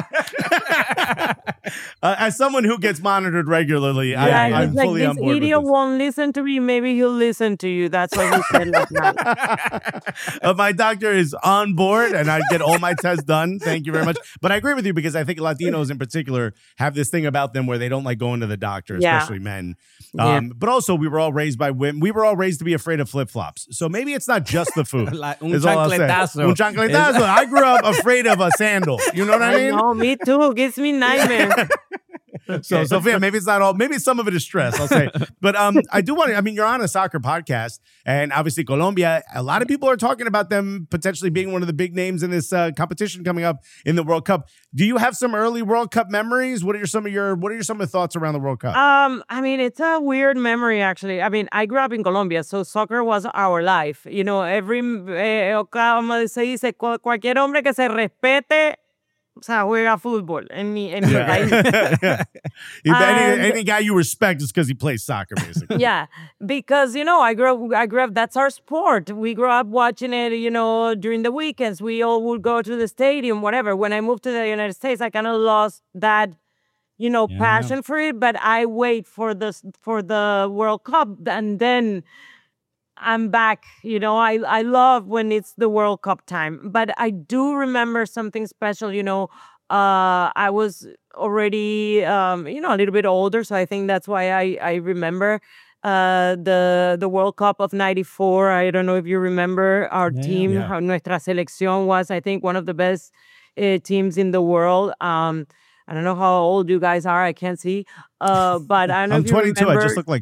uh, as someone who gets monitored regularly, Yeah, I, I'm he's like, fully this on board with idiot this. won't listen to me. Maybe he'll listen to you. That's what he said last night. uh, my doctor is on board and I get all my tests done. Thank you very much. But I agree with you because I think Latinos in particular have this thing about them where they don't like going to the doctor, Yeah. especially men. Yeah. Um, But also, we were all raised by women. We were all raised to be afraid of flip flops. So maybe it's not just the food. Like un is all I'll say. chancletazo. Un chancletazo. I grew up afraid of a sandal. You know what I I mean? know, me too. Gives me nightmares. So, Sophia, maybe it's not all, maybe some of it is stress, I'll say. But um, I do want to, I mean, you're on a soccer podcast, and obviously Colombia, a lot of people are talking about them potentially being one of the big names in this uh, competition coming up in the World Cup. Do you have some early World Cup memories? What are your, some of your, what are your, some of the thoughts around the World Cup? Um, I mean, it's a weird memory, actually. I mean, I grew up in Colombia, so soccer was our life. You know, every, eh, como se dice, cu- cualquier hombre que se respete, o sea, juega fútbol en mi, en mi país. If any, and- any guy you respect is because he plays soccer, basically. Yeah, because you know, I grew up. I grew up. That's our sport. We grew up watching it. You know, during the weekends, we all would go to the stadium, whatever. When I moved to the United States, I kind of lost that, you know, Yeah. passion for it. But I wait for the for the World Cup, and then I'm back. You know, I I love when it's the World Cup time. But I do remember something special. You know, uh, I was already, um, you know, a little bit older, so I think that's why I I remember uh, the the World Cup of ninety-four. I don't know if you remember our Yeah, team. yeah. How nuestra selección was, I think, one of the best uh, teams in the world. Um, I don't know how old you guys are. I can't see. Uh, but I don't know I'm if you twenty-two. remember. I just look like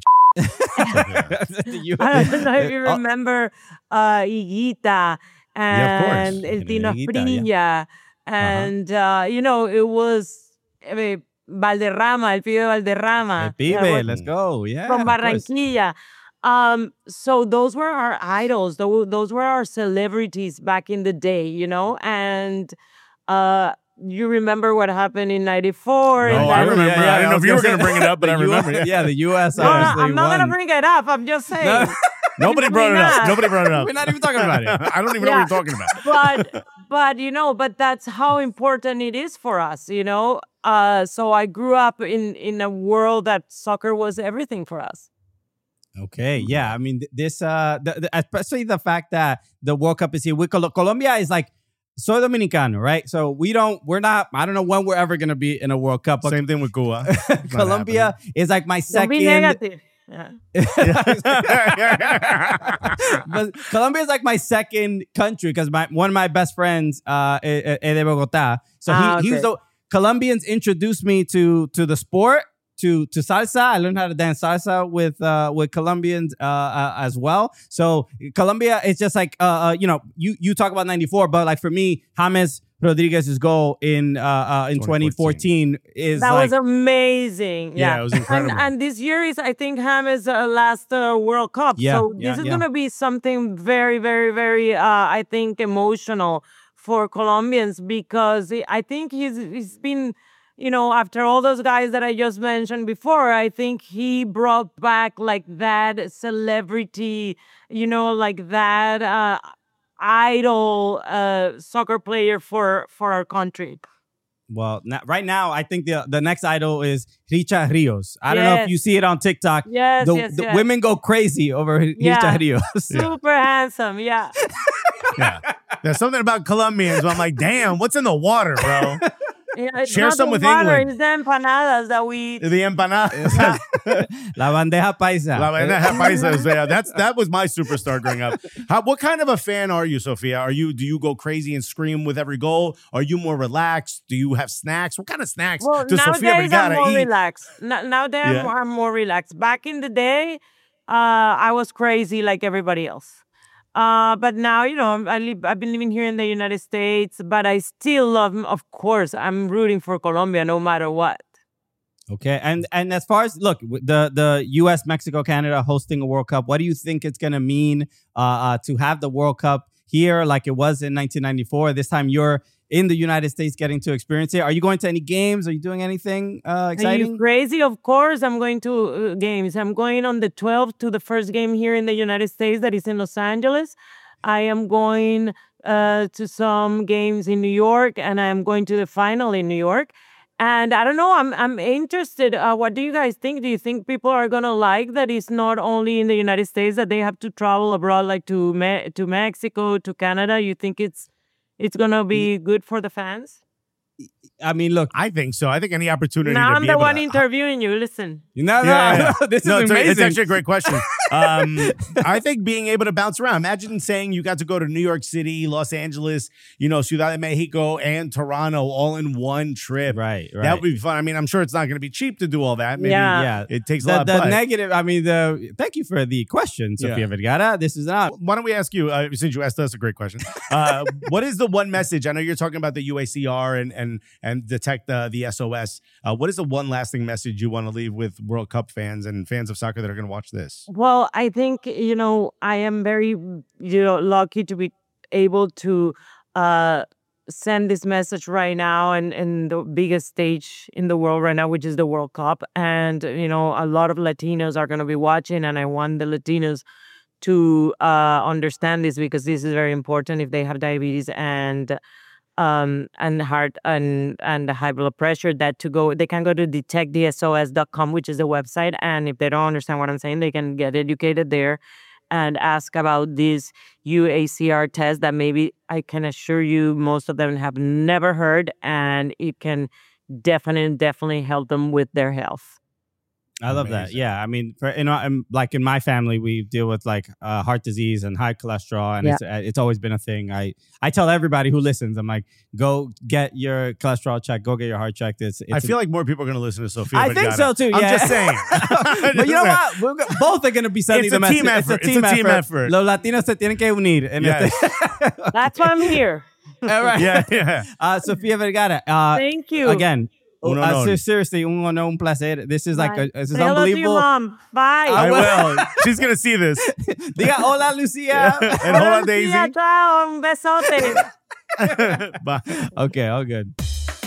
You- I don't know if you Oh, remember uh, Higuita Yeah, of course. and El Yeah, Tino Higuita, Espriella. And, uh, you know, it was I mean, Valderrama, El Pibe Valderrama. El uh, Pibe, was let's go. Yeah. from of course. Barranquilla. Um, so those were our idols. Those, those were our celebrities back in the day, you know? And uh, you remember what happened in ninety-four? No, and I that- remember. I didn't know was if you were gonna gonna bring it up, but the I remember, U S, yeah. yeah, the U S No, no, obviously I'm not won. going to bring it up. I'm just saying. Nobody We're brought it up. not. Nobody brought it up. We're not even talking about it. I don't even know Yeah. what you're talking about. but but you know but that's how important it is for us, you know uh so I grew up in in a world that soccer was everything for us. Okay, yeah. I mean, th- this, uh, the, the, especially the fact that the World Cup is here. We, Col- Colombia is like, soy dominicano, right? So we don't, we're not, I don't know when we're ever going to be in a World Cup. But Same thing with Cuba. Colombia is like my Don't be second. negative. Yeah. But Colombia is like my second country because my one of my best friends uh is de Bogota. So he, Ah, he was okay. the Colombians introduced me to to the sport, to to salsa. I learned how to dance salsa with uh with Colombians uh, uh as well. So Colombia is just like uh, uh you know you you talk about ninety-four, but like for me, James Rodriguez's goal in uh, uh in twenty fourteen is that like, was amazing. Yeah, Yeah, it was incredible. And, and this year is, I think, James' uh, last uh, World Cup. Yeah, so yeah, this is yeah. gonna be something very, very, very, uh, I think, emotional for Colombians because I think he's he's been, you know, after all those guys that I just mentioned before, I think he brought back like that celebrity, you know, like that uh, idol uh, soccer player for for our country. well, na- right now, I think the the next idol is Richa Rios. I don't know if Yes. you see it on TikTok. Yes, the, yes, the yes. women go crazy over Richa Yeah. Rios. Super handsome, yeah. Yeah. There's something about Colombians where I'm like, damn, what's in the water, bro? Yeah, it's Share not some the with water, England. It's the empanadas that we eat. The empanadas. La bandeja paisa. La bandeja paisa is there. That's that was my superstar growing up. How, what kind of a fan are you, Sophia? Are you do you go crazy and scream with every goal? Are you more relaxed? Do you have snacks? What kind of snacks Well, does Sofia nowadays I'm Vergara more eat? relaxed. No- Nowadays I'm, Yeah. I'm more relaxed. Back in the day, uh, I was crazy like everybody else. Uh, but now, you know, I'm- I live, I've been living here in the United States, but I still love, of course, I'm rooting for Colombia no matter what. Okay, and and as far as look, w- the the U S, Mexico, Canada hosting a World Cup, what do you think it's going to mean uh, uh, to have the World Cup here, like it was in nineteen ninety-four? This time you're in the United States, getting to experience it. Are you going to any games? Are you doing anything uh, Are you exciting? crazy? Of course, I'm going to uh, games. I'm going on the twelfth to the first game here in the United States that is in Los Angeles. I am going uh, to some games in New York, and I am going to the final in New York. And I don't know. I'm I'm interested. Uh, what do you guys think? Do you think people are gonna like that it's not only in the United States that they have to travel abroad, like to Me- to Mexico, to Canada? You think it's it's gonna be good for the fans? I mean, look, I think so. I think any opportunity Now to I'm be the able one to, interviewing you. Listen. no, no, Yeah, yeah. this no, is it's, a- amazing. it's actually a great question. Um, I think being able to bounce around. Imagine saying you got to go to New York City, Los Angeles, you know, Ciudad de Mexico, and Toronto all in one trip. right, right. That would be fun. I mean, I'm sure it's not going to be cheap to do all that. Maybe Yeah. yeah. it takes a The, lot. the but negative, I mean, the thank you for the question, Sofia Yeah. Vergara. This is not. why don't we ask you, uh, since you asked us a great question, uh, what is the one message? I know you're talking about the U A C R and and and detect the the S O S. Uh, what is the one lasting message you want to leave with World Cup fans and fans of soccer that are going to watch this? Well, I think, you know, I am very, you know, lucky to be able to uh, send this message right now and, and the biggest stage in the world right now, which is the World Cup. And, you know, a lot of Latinos are going to be watching, and I want the Latinos to uh, understand this because this is very important if they have diabetes and um and heart and and high blood pressure, that to go they can go to detect the S O S dot com, which is the website, and if they don't understand what I'm saying, they can get educated there and ask about this U A C R test that maybe I can assure you most of them have never heard, and it can definitely definitely help them with their health. I love that. Amazing. Yeah, I mean, for in our, um, like in my family, we deal with like uh, heart disease and high cholesterol, and Yeah. it's uh, it's always been a thing. I I tell everybody who listens, I'm like, go get your cholesterol checked, go get your heart checked. It's, it's I feel like more people are going to listen to Sophia. I think Vergara. so too. I'm yeah. just saying. But you know what? We're go- both are going to be sending It's the a message. team effort. It's a team, It's a team effort. Los Latinos se tienen que unir. En Yes. este- That's why I'm here. All right. Yeah, yeah. Uh, Sofia Vergara. Uh, Thank you. Again. Un uh, honor. ser- seriously, un honor, un placer. This is like Bye. a, this is Say hello to your unbelievable. mom. Bye. I will. She's going to see this. Diga hola, Lucia. And hold on, Daisy. Lucia, chao. Un besote. Bye. Okay, all good.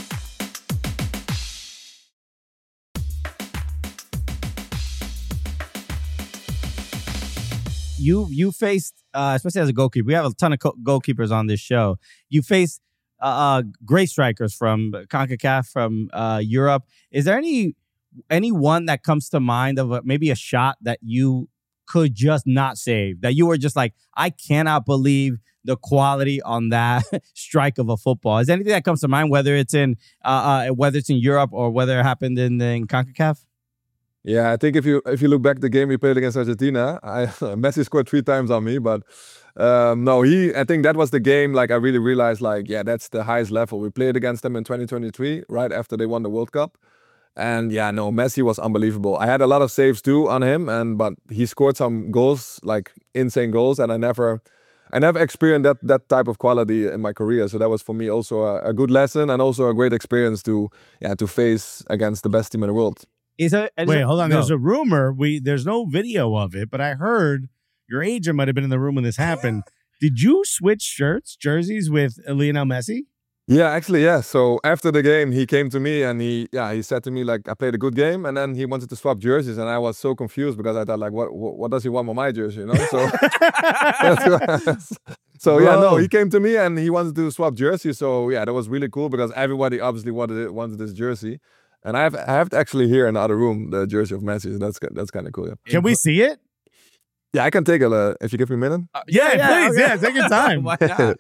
You you faced, uh, especially as a goalkeeper, we have a ton of co- goalkeepers on this show. You faced uh, uh, great strikers from CONCACAF, from uh, Europe. Is there any any one that comes to mind of a, maybe a shot that you could just not save, that you were just like, I cannot believe the quality on that strike of a football? Is there anything that comes to mind, whether it's in uh, uh, whether it's in Europe or whether it happened in, in CONCACAF? Yeah, I think if you if you look back the game we played against Argentina, I, Messi scored three times on me, but um, no, he. I think that was the game. Like I really realized, like yeah, that's the highest level. We played against them in twenty twenty-three, right after they won the World Cup, and yeah, no, Messi was unbelievable. I had a lot of saves too on him, and but he scored some goals, like insane goals, and I never. I never experienced that that type of quality in my career. So that was for me also a, a good lesson and also a great experience to yeah to face against the best team in the world. Is it, is Wait, it- hold on. no. There's a rumor. We there's no video of it, but I heard your agent might have been in the room when this happened. Did you switch shirts, jerseys with Lionel Messi? Yeah, actually, yeah. So after the game, he came to me and he, yeah, he said to me like, I played a good game, and then he wanted to swap jerseys, and I was so confused because I thought like, what, what, what does he want with my jersey, you know? So, so yeah, no, Whoa. he came to me and he wanted to swap jerseys. So yeah, that was really cool because everybody obviously wanted it, wanted this jersey, and I have, I have actually here in the other room the jersey of Messi. So that's that's kind of cool. Yeah. Can we see it? Yeah, I can take it uh, if you give me a minute. Yeah, please. okay. Yeah, take your time. Why not?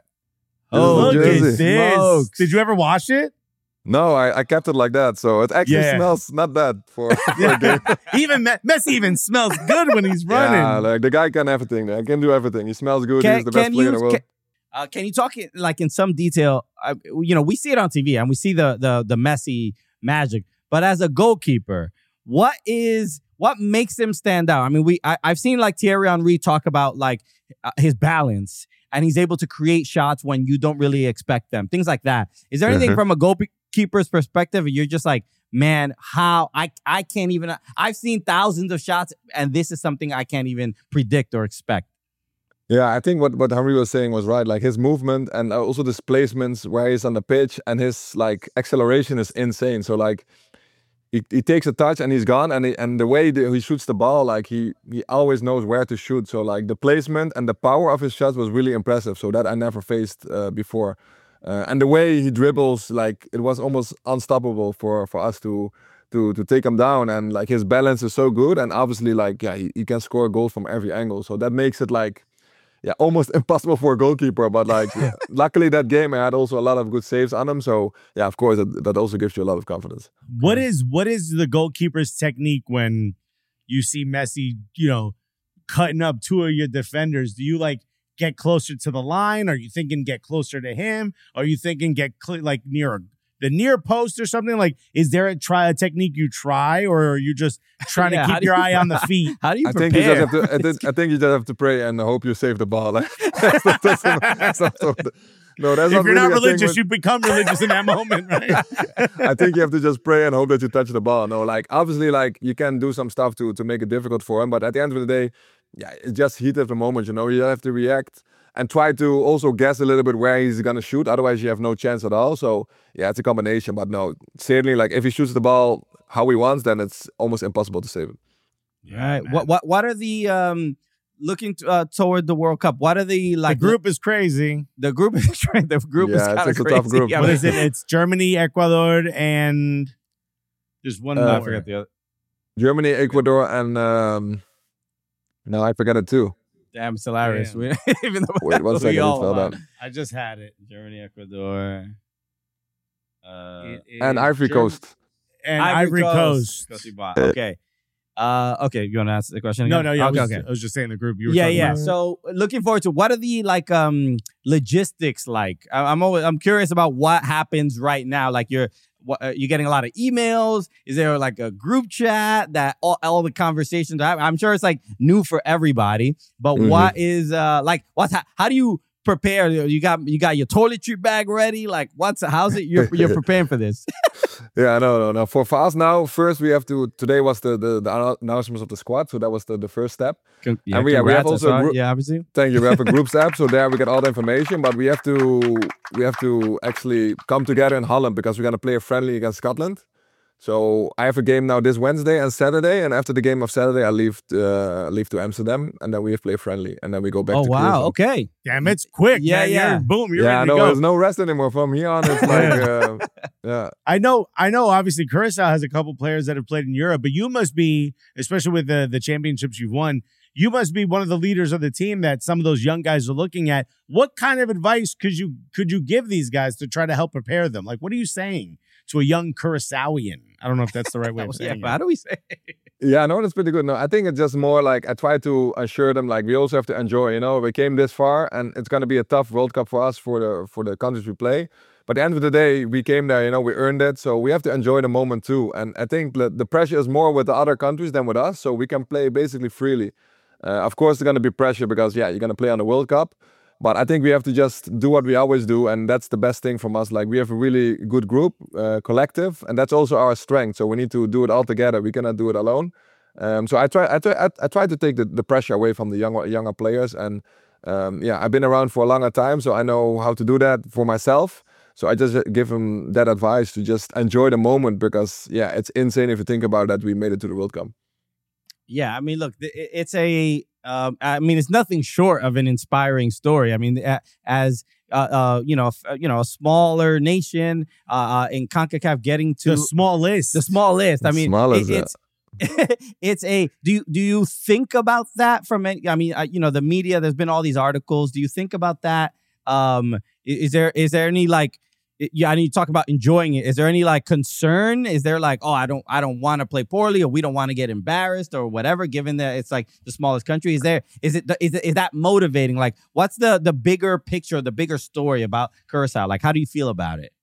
Oh, Look jersey. at this. Smokes. Did you ever wash it? No, I, I kept it like that, so it actually Yeah. smells not bad for, for a game. Even Me- Messi even smells good when he's running. Yeah, like the guy can everything. I can do everything. He smells good. Can- He's the best can player in you- the world. can- Uh, can you talk it like in some detail? Uh, you know, we see it on T V and we see the the the Messi magic, but as a goalkeeper, what is what makes him stand out? I mean, we I, I've seen like Thierry Henry talk about like uh, his balance, and he's able to create shots when you don't really expect them, things like that. Is there anything Mhm. from a goalkeeper's perspective? You're just like, man, how I I can't even. I've seen thousands of shots, and this is something I can't even predict or expect. Yeah, I think what, what Henry was saying was right. Like his movement and also displacements where he's on the pitch and his like acceleration is insane. So like he, he takes a touch and he's gone, and he, and the way that he shoots the ball, like he he always knows where to shoot. So like the placement and the power of his shots was really impressive. So that I never faced uh, before. Uh, and the way he dribbles, like it was almost unstoppable for for us to to to take him down. And like his balance is so good, and obviously like yeah he, he can score goals from every angle. So that makes it like. Yeah, almost impossible for a goalkeeper, but like, yeah, luckily that game I had also a lot of good saves on him. So yeah, of course that, that also gives you a lot of confidence. What is what is the goalkeeper's technique when you see Messi, you know, cutting up two of your defenders? Do you like get closer to the line? Are you thinking get closer to him? Are you thinking get cl- like near the near post or something? Like, is there a try a technique you try, or are you just trying Yeah, to how keep do your you- eye on the feet? How do you I prepare? think you just have to. I think, I think you just have to pray and hope you save the ball. That's not- that's not- that's not so- no, that's If not you're not really a thing religious, with- you become religious in that moment, right? I think you have to just pray and hope that you touch the ball. No, like obviously, like you can do some stuff to to make it difficult for him, but at the end of the day, yeah, it's just heat of the moment. You know, you have to react and try to also guess a little bit where he's gonna shoot. Otherwise, you have no chance at all. So yeah, it's a combination. But no, certainly, like if he shoots the ball how he wants, then it's almost impossible to save it. Right. What what what are the um looking to, uh, toward the World Cup? What are the The like group is crazy. The group is the group is Yeah, it's- kind of it's a crazy. tough group. I What mean, is it? It's Germany, Ecuador, and there's one Uh, I more. forget the other. Germany, Ecuador, and um, no, I forget it too. Damn, it's hilarious. Damn. We, even though Wait one we second, it all fell won. down. I just had it. Germany, Ecuador, uh, It is And Ivory Germ- Coast. and Ivory Coast. Cote d'Ivoire. Okay. Uh, okay, you want to ask the question No, again? no, yeah, okay, I, was, okay. I was just saying the group. You were Yeah, talking yeah. about. So looking forward to what are the like um logistics like? I, I'm always I'm curious about what happens right now. Like you're what, uh, you're getting a lot of emails. Is there like a group chat that all, all the conversations are happening? I'm sure it's like new for everybody. But Mhm. what is uh like what's ha- how do you prepare? You got you got your toiletry bag ready? Like what's how's it you're you're preparing for this? Yeah, no, no, no. For, for us now, first we have to. Today was the the, the announcements of the squad, so that was the, the first step. Con- yeah, And we- yeah, we have congrats, I also saw it. group- yeah, obviously. Thank you. We have a group step, so there we get all the information. But we have to we have to actually come together in Holland because we're gonna play a friendly against Scotland. So I have a game now this Wednesday and Saturday, and after the game of Saturday, I leave uh, leave to Amsterdam, and then we have play friendly, and then we go back. Oh to wow, Cruising. okay. Damn, it's quick. Yeah, man. yeah. You're, boom, you're Yeah, ready no, to go. there's no rest anymore. From here on, it's like, uh, yeah. I know, I know. Obviously, Curacao has a couple players that have played in Europe, but you must be, especially with the the championships you've won, you must be one of the leaders of the team that some of those young guys are looking at. What kind of advice could you could you give these guys to try to help prepare them? Like, what are you saying to a young Curaçaoian? I don't know if that's the right way of yeah, saying but it. how do we say? Yeah, no, that's pretty good. No, I think it's just more like I try to assure them like we also have to enjoy. You know, we came this far, and it's gonna be a tough World Cup for us for the for the countries we play. But at the end of the day, we came there. You know, we earned it, so we have to enjoy the moment too. And I think the, the pressure is more with the other countries than with us, so we can play basically freely. Uh, of course, there's going to be pressure because, yeah, you're going to play on the World Cup. But I think we have to just do what we always do, and that's the best thing from us. Like, we have a really good group, uh, collective, and that's also our strength. So we need to do it all together. We cannot do it alone. Um, so I try, I try, I, I try to take the, the pressure away from the younger younger players. And um, yeah, I've been around for a longer time, so I know how to do that for myself. So I just give them that advice to just enjoy the moment because yeah, it's insane if you think about that. We made it to the World Cup. Yeah, I mean, look, it's a. Um, I mean, it's nothing short of an inspiring story. I mean, as uh, uh, you know, you know, a smaller nation uh, uh, in CONCACAF getting to the smallest, the smallest. I mean, it, it's it's a. Do you do you think about that from? Any, I mean, uh, you know, the media. There's been all these articles. Do you think about that? Um, is there is there any like? Yeah, I need to talk about enjoying it. Is there any like concern? Is there like, oh, I don't, I don't want to play poorly, or we don't want to get embarrassed, or whatever? Given that it's like the smallest country, is there, is it, is it, is that motivating? Like, what's the the bigger picture, the bigger story about Curacao? Like, how do you feel about it?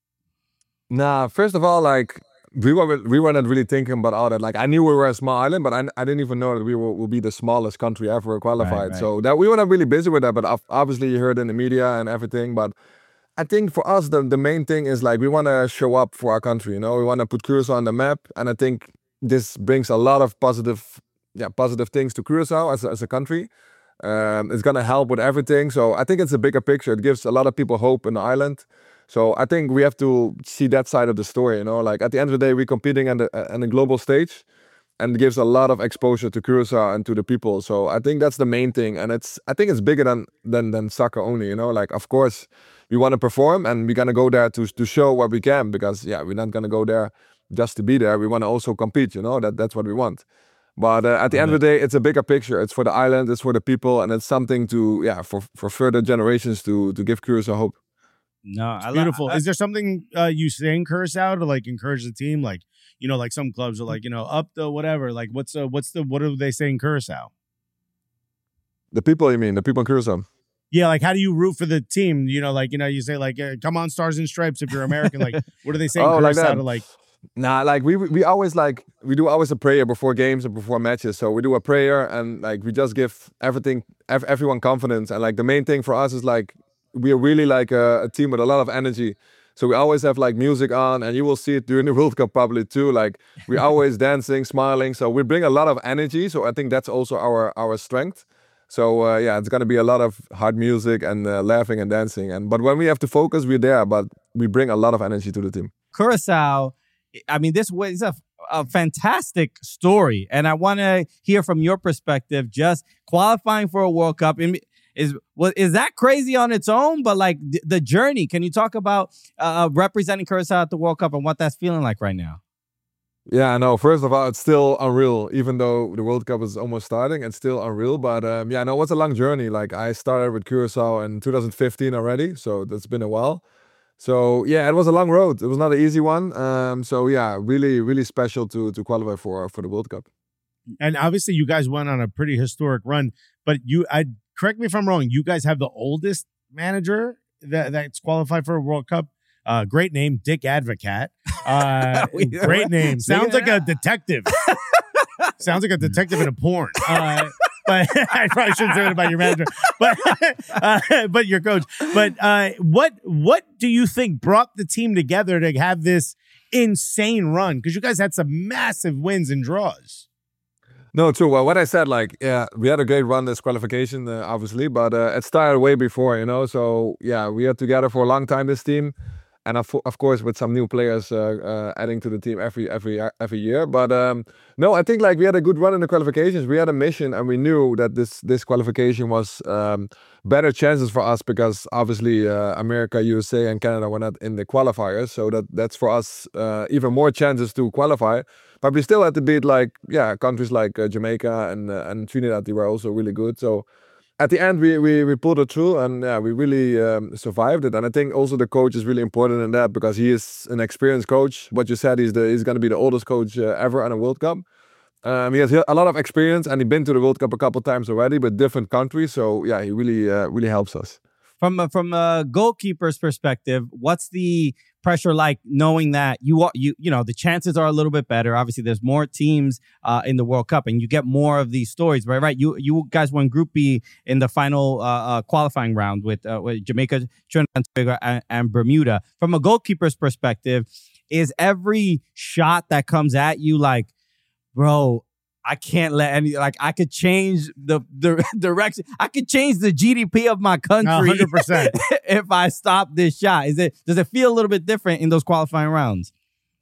Nah, first of all, like we were, we were not really thinking about all that. Like, I knew we were a small island, but I, I didn't even know that we will, will be the smallest country ever qualified. Right, right. So that we were not really busy with that. But obviously, you heard in the media and everything, but. I think for us, the, the main thing is like we want to show up for our country, you know, we want to put Curacao on the map. And I think this brings a lot of positive, yeah, positive things to Curacao as a, as a country. Um, it's going to help with everything. So I think it's a bigger picture. It gives a lot of people hope in the island. So I think we have to see that side of the story, you know, like at the end of the day, we're competing on the, on the global stage. And it gives a lot of exposure to Curacao and to the people. So I think that's the main thing. And it's I think it's bigger than than than soccer only, you know, like of course we want to perform and we're gonna go there to to show what we can because yeah, we're not gonna go there just to be there. We want to also compete, you know, that that's what we want. But uh, at the end of the day, it's a bigger picture. It's for the island, it's for the people, and it's something to yeah, for for further generations to to give Curacao hope. No, it's I beautiful. I, Is there something uh, you say in Curacao to like encourage the team? Like, you know, like some clubs are like, you know, up the whatever. Like, what's uh, what's the what do they say in Curacao? The people, you mean the people in Curacao? Yeah, like how do you root for the team? You know, like you know, you say like, uh, "Come on, Stars and Stripes." If you're American, like, what do they say in oh, Curacao like to like? Nah, like we we always like we do always a prayer before games and before matches. So we do a prayer and like we just give everything ev- everyone confidence. And like the main thing for us is like we are really like a, a team with a lot of energy. So we always have like music on, and you will see it during the World Cup probably too. Like we're always dancing, smiling. So we bring a lot of energy. So I think that's also our our strength. So uh, yeah, it's gonna be a lot of hard music and uh, laughing and dancing. And but when we have to focus, we're there. But we bring a lot of energy to the team. Curacao, I mean, this was a, a fantastic story, and I want to hear from your perspective. Just qualifying for a World Cup is well, is that crazy on its own? But like the, the journey, can you talk about uh, representing Curacao at the World Cup and what that's feeling like right now? Yeah, no. First of all, it's still unreal. Even though the World Cup is almost starting, it's still unreal. But um, yeah, no, it was a long journey. Like I started with Curacao in two thousand fifteen already, so that's been a while. So yeah, it was a long road. It was not an easy one. Um, so yeah, really, really special to to qualify for for the World Cup. And obviously, you guys went on a pretty historic run. But you, I correct me if I'm wrong. You guys have the oldest manager that that's qualified for a World Cup. Uh, great name, Dick Advocat. Uh, great name. Sounds like a detective. Sounds like a detective in a porn. Uh, but I probably shouldn't say that about your manager, but uh, but your coach. But uh, what what do you think brought the team together to have this insane run? Because you guys had some massive wins and draws. No, true. Well, what I said, like, yeah, we had a great run this qualification, uh, obviously, but uh, it started way before, you know. So yeah, we are together for a long time. This team. And of, of course, with some new players uh, uh, adding to the team every every every year. But um, no, I think like we had a good run in the qualifications. We had a mission, and we knew that this this qualification was um, better chances for us because obviously uh, America, U S A, and Canada were not in the qualifiers. So that that's for us uh, even more chances to qualify. But we still had to beat like yeah countries like uh, Jamaica and uh, and Trinidad. They were also really good. So. At the end, we, we, we pulled it through and yeah, we really um, survived it. And I think also the coach is really important in that because he is an experienced coach. What you said, he's, the, he's going to be the oldest coach uh, ever on a World Cup. Um, he has a lot of experience and he's been to the World Cup a couple of times already with different countries. So yeah, he really uh, really helps us. From a, from a goalkeeper's perspective, what's the pressure like knowing that you are you you know the chances are a little bit better? Obviously, there's more teams uh, in the World Cup, and you get more of these stories, right? Right. You you guys won Group B in the final uh, uh, qualifying round with uh, with Jamaica, Trinidad and Tobago, and, and Bermuda. From a goalkeeper's perspective, is every shot that comes at you like, bro, I can't let any, like, I could change the, the direction. I could change the G D P of my country one hundred percent. if I stop this shot. Is it, does it feel a little bit different in those qualifying rounds?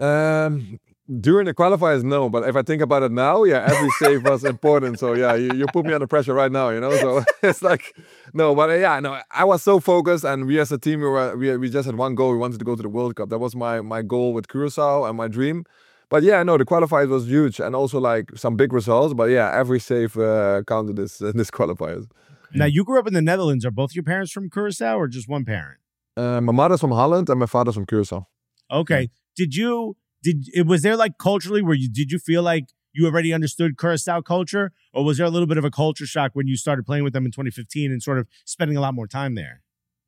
Um, during the qualifiers, no. But if I think about it now, yeah, every save was important. So yeah, you, you put me under pressure right now, you know. So it's like, no, but uh, yeah, no, I was so focused, and we as a team, we were we, we just had one goal. We wanted to go to the World Cup. That was my my goal with Curacao and my dream. But yeah, no, the qualifiers was huge, and also like some big results. But yeah, every save uh, counted this uh, this qualifiers. Now, you grew up in the Netherlands. Are both your parents from Curacao or just one parent? Uh, my mother's from Holland and my father's from Curacao. Okay. Did you did it was there like culturally where you did you feel like you already understood Curacao culture, or was there a little bit of a culture shock when you started playing with them in twenty fifteen and sort of spending a lot more time there?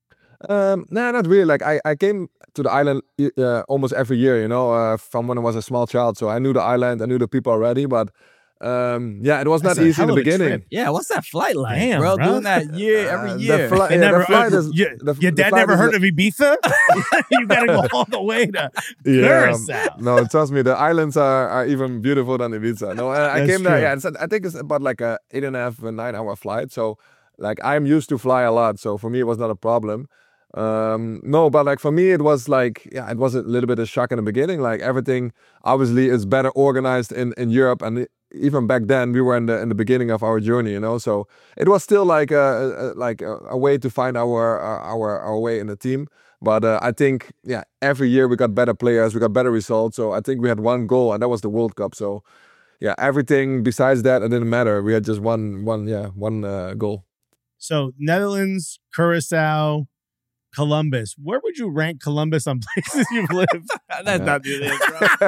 Um, nah, not really. Like I, I came to the island uh, almost every year, you know, uh, from when I was a small child. So I knew the island, I knew the people already. But um, yeah, it was That's not a easy in hell the of a beginning. trip. Yeah, what's that flight like, Damn, bro? bro. Doing that year every Uh, year. The, fli- They yeah, never, the flight uh, is. your, the, your the dad flight never is- heard of Ibiza? You gotta go all the way to Yeah, Curacao. no, trust me, the islands are, are even beautiful than Ibiza. No, I, I That's came there. true. Yeah, it's, I think it's about like a eight and a half, uh, nine hour flight. So, like, I'm used to fly a lot. So for me, it was not a problem. Um, no, but like for me, it was like, yeah, it was a little bit of shock in the beginning. Like everything, obviously, is better organized in in Europe, and even back then, we were in the in the beginning of our journey, you know. So it was still like a, a like a, a way to find our our our way in the team. But uh, I think, yeah, every year we got better players, we got better results. So I think we had one goal, and that was the World Cup. So yeah, everything besides that, it didn't matter. We had just one, one, yeah, one uh, goal. So Netherlands, Curacao, Columbus. Where would you rank Columbus on places you've lived? That's not do this,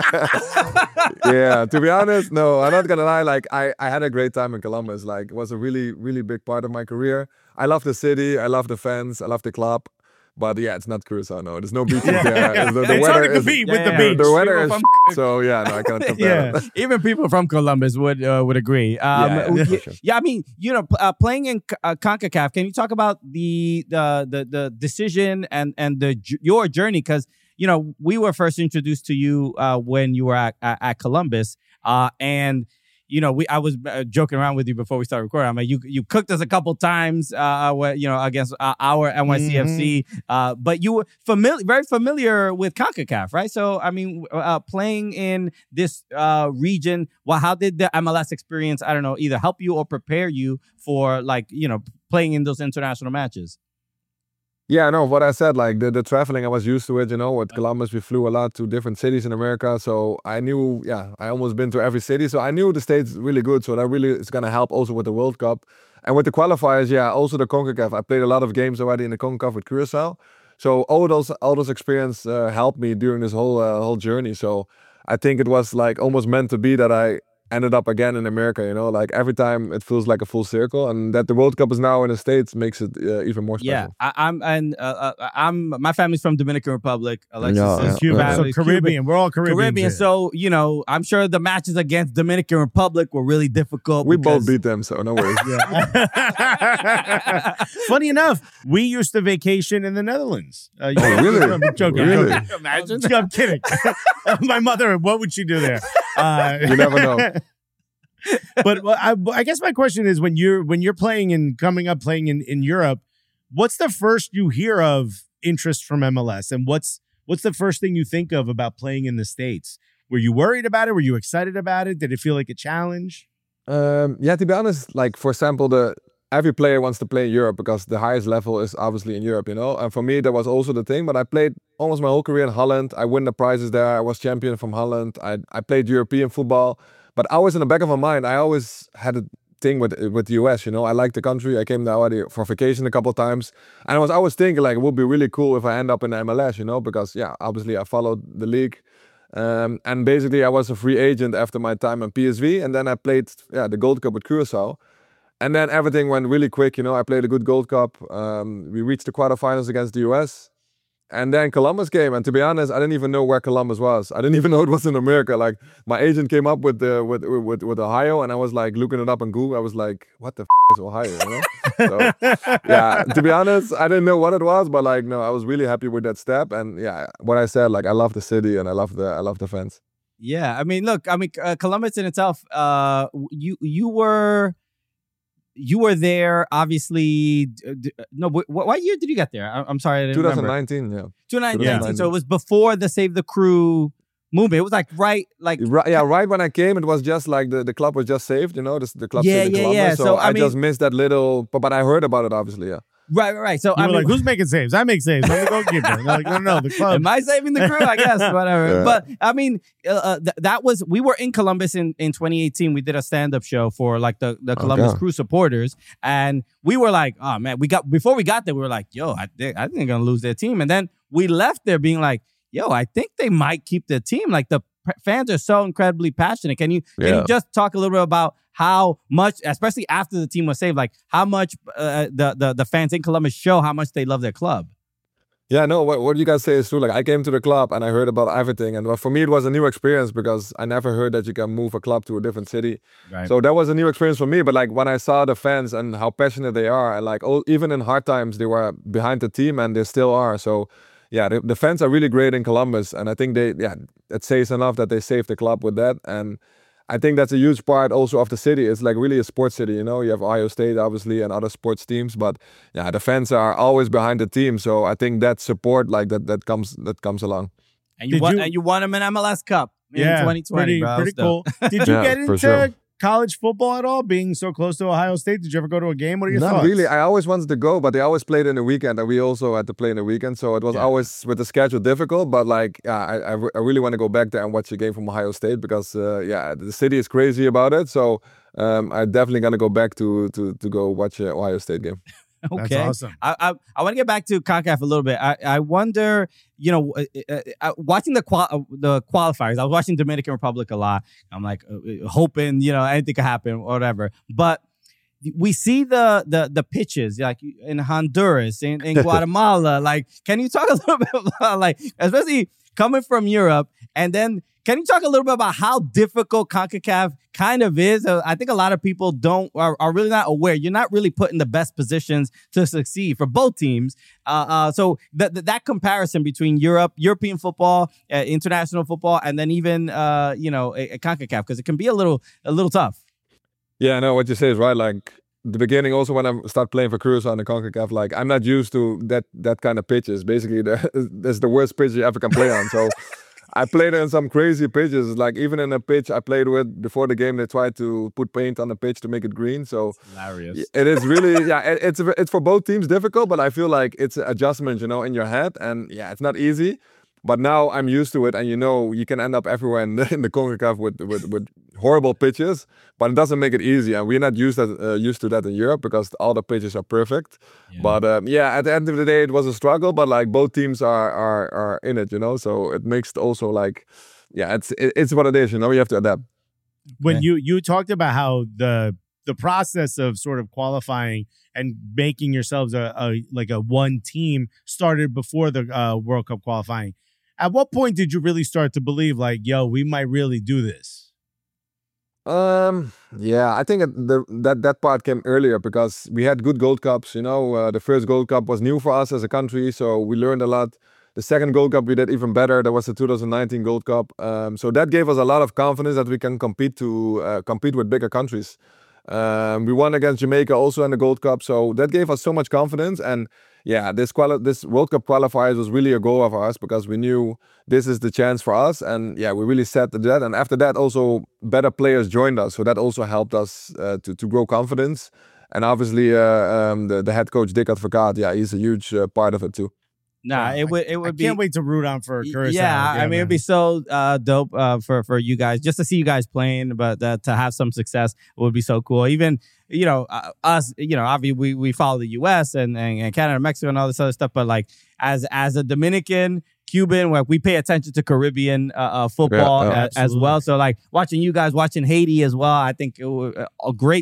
bro. Yeah, to be honest, no, I'm not gonna lie. Like I, I had a great time in Columbus. Like it was a really, really big part of my career. I love the city, I love the fans, I love the club. But yeah, it's not Curacao. No, there's no beaches Yeah, there. yeah. The, the It's weather hard to is, compete Yeah, with the yeah. beach. the weather is People so yeah. No, I cannot compare. Yeah. it. Even people from Columbus would uh, would agree. Um, Yeah, yeah, yeah, for sure. yeah, I mean, you know, uh, playing in uh, CONCACAF. Can you talk about the the the, the decision and and the your journey? Because you know, we were first introduced to you uh, when you were at at, at Columbus, uh, and you know, we I was uh, joking around with you before we started recording. I mean, you you cooked us a couple times, uh, where, you know, against uh, our N Y C F C, Mm-hmm. uh, but you were familiar, very familiar with CONCACAF, right? So, I mean, uh, playing in this uh, region, well, how did the M L S experience, I don't know, either help you or prepare you for, like, you know, playing in those international matches? Yeah, no, what I said, like the, the traveling, I was used to it, you know. With Columbus, we flew a lot to different cities in America. So I knew, yeah, I almost been to every city. So I knew the States really good. So that really is going to help also with the World Cup. And with the qualifiers, yeah, also the CONCACAF. I played a lot of games already in the CONCACAF with Curacao. So all those, all those experience uh, helped me during this whole, uh, whole journey. So I think it was like almost meant to be that I ended up again in America, you know, like every time it feels like a full circle, and that the World Cup is now in the States makes it uh, even more Yeah, special. I, I'm and uh, uh, I'm my family's from Dominican Republic. Alexis Yeah, is yeah, Cuban. yeah. So family's Caribbean. Cuban. We're all Caribbean. Caribbean. So, you know, I'm sure the matches against Dominican Republic were really difficult. We because- both beat them, so no worries. Funny enough, we used to vacation in the Netherlands. Uh, you- Oh, really? I'm joking. Really? I'm joking. Imagine. I'm kidding. My mother, what would she do there? Uh, You never know. but well, I, I guess my question is, when you're when you're playing and coming up playing in, in Europe, what's the first you hear of interest from M L S, and what's what's the first thing you think of about playing in the States? Were you worried about it? Were you excited about it? Did it feel like a challenge? Um, yeah, to be honest, like for example, the every player wants to play in Europe because the highest level is obviously in Europe, you know. And for me, that was also the thing. But I played almost my whole career in Holland. I win the prizes there. I was champion from Holland. I I played European football. But always in the back of my mind, I always had a thing with with the U S, you know. I like the country. I came there already for vacation a couple of times. And I was always thinking, like, it would be really cool if I end up in the M L S, you know, because, yeah, obviously I followed the league. Um, and basically I was a free agent after my time in P S V. And then I played, yeah, the Gold Cup with Curacao. And then everything went really quick, you know. I played a good Gold Cup. Um, we reached the quarterfinals against the U S. And then Columbus came, and to be honest, I didn't even know where Columbus was. I didn't even know it was in America. Like my agent came up with the with with, with Ohio, and I was like looking it up on Google. I was like, "What the f- is Ohio?" You know? So, yeah, to be honest, I didn't know what it was, but like, no, I was really happy with that step. And yeah, what I said, like, I love the city and I love the I love the fans. Yeah, I mean, look, I mean, uh, Columbus in itself. Uh, you you were. You were there, obviously. D- no, wh- what year did you get there? I- I'm sorry, I didn't twenty remember. nineteen, yeah. twenty nineteen. Yeah. So it was before the Save the Crew movement. It was like right, like Right, yeah, right when I came, it was just like the, the club was just saved, you know, the, the club Yeah, stayed in yeah, Columbus. yeah. So, So, I I, just mean- missed that little, but, but I heard about it, obviously, yeah. right, right, right. So You I were mean, like, who's making saves? I make saves. I'm the goalkeeper. And they're like, no, no, the club. am I saving the crew? I guess, whatever. Yeah. But I mean, uh, uh, th- that was, we were in Columbus in, in twenty eighteen. We did a stand-up show for like the, the Columbus Okay. Crew supporters. And we were like, oh man, we got, before we got there, we were like, yo, I think, I think they're going to lose their team. And then we left there being like, yo, I think they might keep their team. Like the p- fans are so incredibly passionate. Can you, can Yeah. you just talk a little bit about how much, especially after the team was saved, like how much uh, the, the, the fans in Columbus show how much they love their club? Yeah, no, what, what you guys say is true. Like, I came to the club and I heard about everything. And well, for me, it was a new experience because I never heard that you can move a club to a different city. Right. So that was a new experience for me. But like when I saw the fans and how passionate they are, and like oh, even in hard times, they were behind the team and they still are. So yeah, the, the fans are really great in Columbus. And I think they, yeah, it says enough that they saved the club with that. And I think that's a huge part also of the city. It's like really a sports city, you know. You have Ohio State, obviously, and other sports teams, but yeah, the fans are always behind the team. So I think that support, like that, that comes that comes along. And you Did won, you- and you won him an M L S Cup in Yeah, twenty twenty, pretty, bro. pretty So- cool. Did you Yeah, get for into sure. college football at all, being so close to Ohio State? Did you ever go to a game? What are your Not thoughts? really. I always wanted to go, but they always played in the weekend, and we also had to play in the weekend. So it was Yeah. always with the schedule difficult. But like, yeah, I, I, re- I really want to go back there and watch a game from Ohio State because, uh, yeah, the city is crazy about it. So um, I'm definitely gonna go back to to to go watch an Ohio State game. Okay. That's awesome. I I, I want to get back to CONCACAF a little bit. I, I wonder, you know, uh, uh, uh, watching the qual- uh, the qualifiers. I was watching Dominican Republic a lot. I'm like uh, hoping, you know, anything could happen or whatever. But we see the the the pitches like in Honduras, in, in Guatemala. Like, can you talk a little bit about like, especially coming from Europe, and then can you talk a little bit about how difficult CONCACAF kind of is? Uh, I think a lot of people don't are, are really not aware. You're not really put in the best positions to succeed for both teams. Uh, uh, so th- th- that comparison between Europe, European football, uh, international football, and then even uh, you know a, a CONCACAF, because it can be a little a little tough. Yeah, no, what you say is right. Like the beginning, also when I start playing for Cruise on the CONCACAF, like I'm not used to that that kind of pitches. Basically, the, that's the worst pitch you ever can play on. So I played in some crazy pitches. Like even in a pitch I played with before the game, they tried to put paint on the pitch to make it green. So Hilarious. it is really, yeah, it, it's it's for both teams difficult, but I feel like it's an adjustment, you know, in your head, and yeah, it's not easy. But now I'm used to it, and you know, you can end up everywhere in the, in the CONCACAF with, with with horrible pitches, but it doesn't make it easy, and we're not used that uh, used to that in Europe because all the pitches are perfect. Yeah. But um, yeah, at the end of the day, it was a struggle, but like both teams are are are in it, you know. So it makes it also like, yeah, it's it, it's what it is, you know. You have to adapt. When Okay. you you talked about how the the process of sort of qualifying and making yourselves a, a like a one team started before the uh, World Cup qualifying. At what point did you really start to believe like, yo, we might really do this? Um. Yeah, I think it- the, that that part came earlier because we had good Gold Cups. You know, uh, the first Gold Cup was new for us as a country, so we learned a lot. The second Gold Cup we did even better. That was the two thousand nineteen Gold Cup. Um, so that gave us a lot of confidence that we can compete to uh, compete with bigger countries. Um, we won against Jamaica also in the Gold Cup, so that gave us so much confidence. And yeah, this quali- this World Cup qualifiers was really a goal of ours because we knew this is the chance for us. And yeah, we really set to that. And after that, also better players joined us, so that also helped us uh, to to grow confidence. And obviously, uh, um, the the head coach Dick Advocaat, yeah, he's a huge uh, part of it too. Nah, it would it I would be. can't wait to root on for Curacao. Yeah, I mean, it'd be so uh, dope uh, for for you guys just to see you guys playing, but uh, to have some success would be so cool. Even you know uh, us, you know, obviously we we follow the U S and, and and Canada, Mexico, and all this other stuff. But like as as a Dominican, Cuban, where we pay attention to Caribbean uh, uh, football Yeah, yeah, a- as well. So like watching you guys, watching Haiti as well, I think it was a great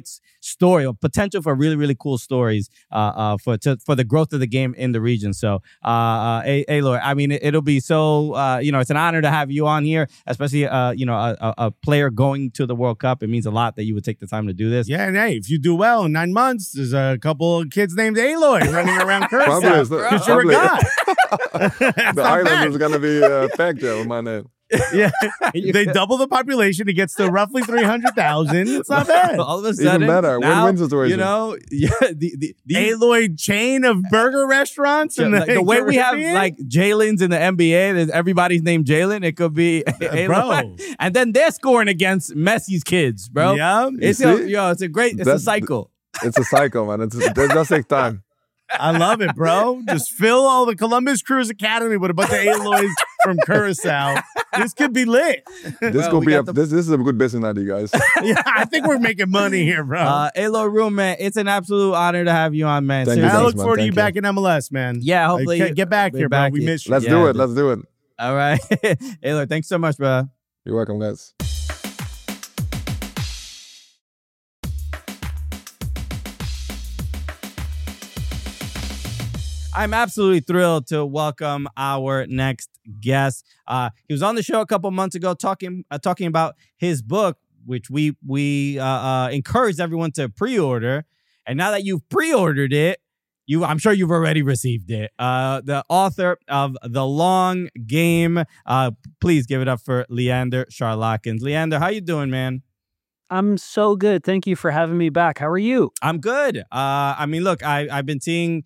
story or potential for really, really cool stories uh, uh, for to, for the growth of the game in the region. So, uh, uh, Eloy, I mean, it, it'll be so, uh, you know, it's an honor to have you on here, especially, uh, you know, a, a, a player going to the World Cup. It means a lot that you would take the time to do this. Yeah, and hey, if you do well in nine months, there's a couple of kids named Aloy running around Probably Curacao. is the- Because you're a probably. guy. The island is going to be uh, packed there with my name. Yeah, they double the population. It gets to roughly three hundred thousand. It's not bad. All of a sudden, better. now, Win-win situation. You know, yeah, the the, the Aloy chain of burger restaurants. Yeah, And like, the way we have Caribbean? like Jalen's in the N B A, there's everybody's named Jalen. It could be Aloy. bro. And then they're scoring against Messi's kids, bro. Yeah, It's You a, see? yo, it's a great, it's a That's- cycle. It's a cycle, man. It's, it does take time. I love it, bro. Just fill all the Columbus Cruise Academy with a bunch of Aloys from Curacao. This could be lit. This Well, could we be a, got the- this. This is a good business idea, guys. Yeah, I think we're making money here, bro. Uh, Aloy Room, man, it's an absolute honor to have you on, man. Thank you, I Seriously. look man. forward to you Thank back in M L S, man. Yeah, hopefully Like, get back be here, back bro. We here. missed you. Let's Yeah, do it. dude. Let's do it. All right. Aloy, thanks so much, bro. You're welcome, guys. I'm absolutely thrilled to welcome our next guest. Uh, he was on the show a couple months ago talking uh, talking about his book, which we we uh, uh, encouraged everyone to pre-order. And now that you've pre-ordered it, you I'm sure you've already received it. Uh, the author of The Long Game. Uh, please give it up for Leander Charlakins. Leander, how you doing, man? I'm so good. Thank you for having me back. How are you? I'm good. Uh, I mean, look, I I've been seeing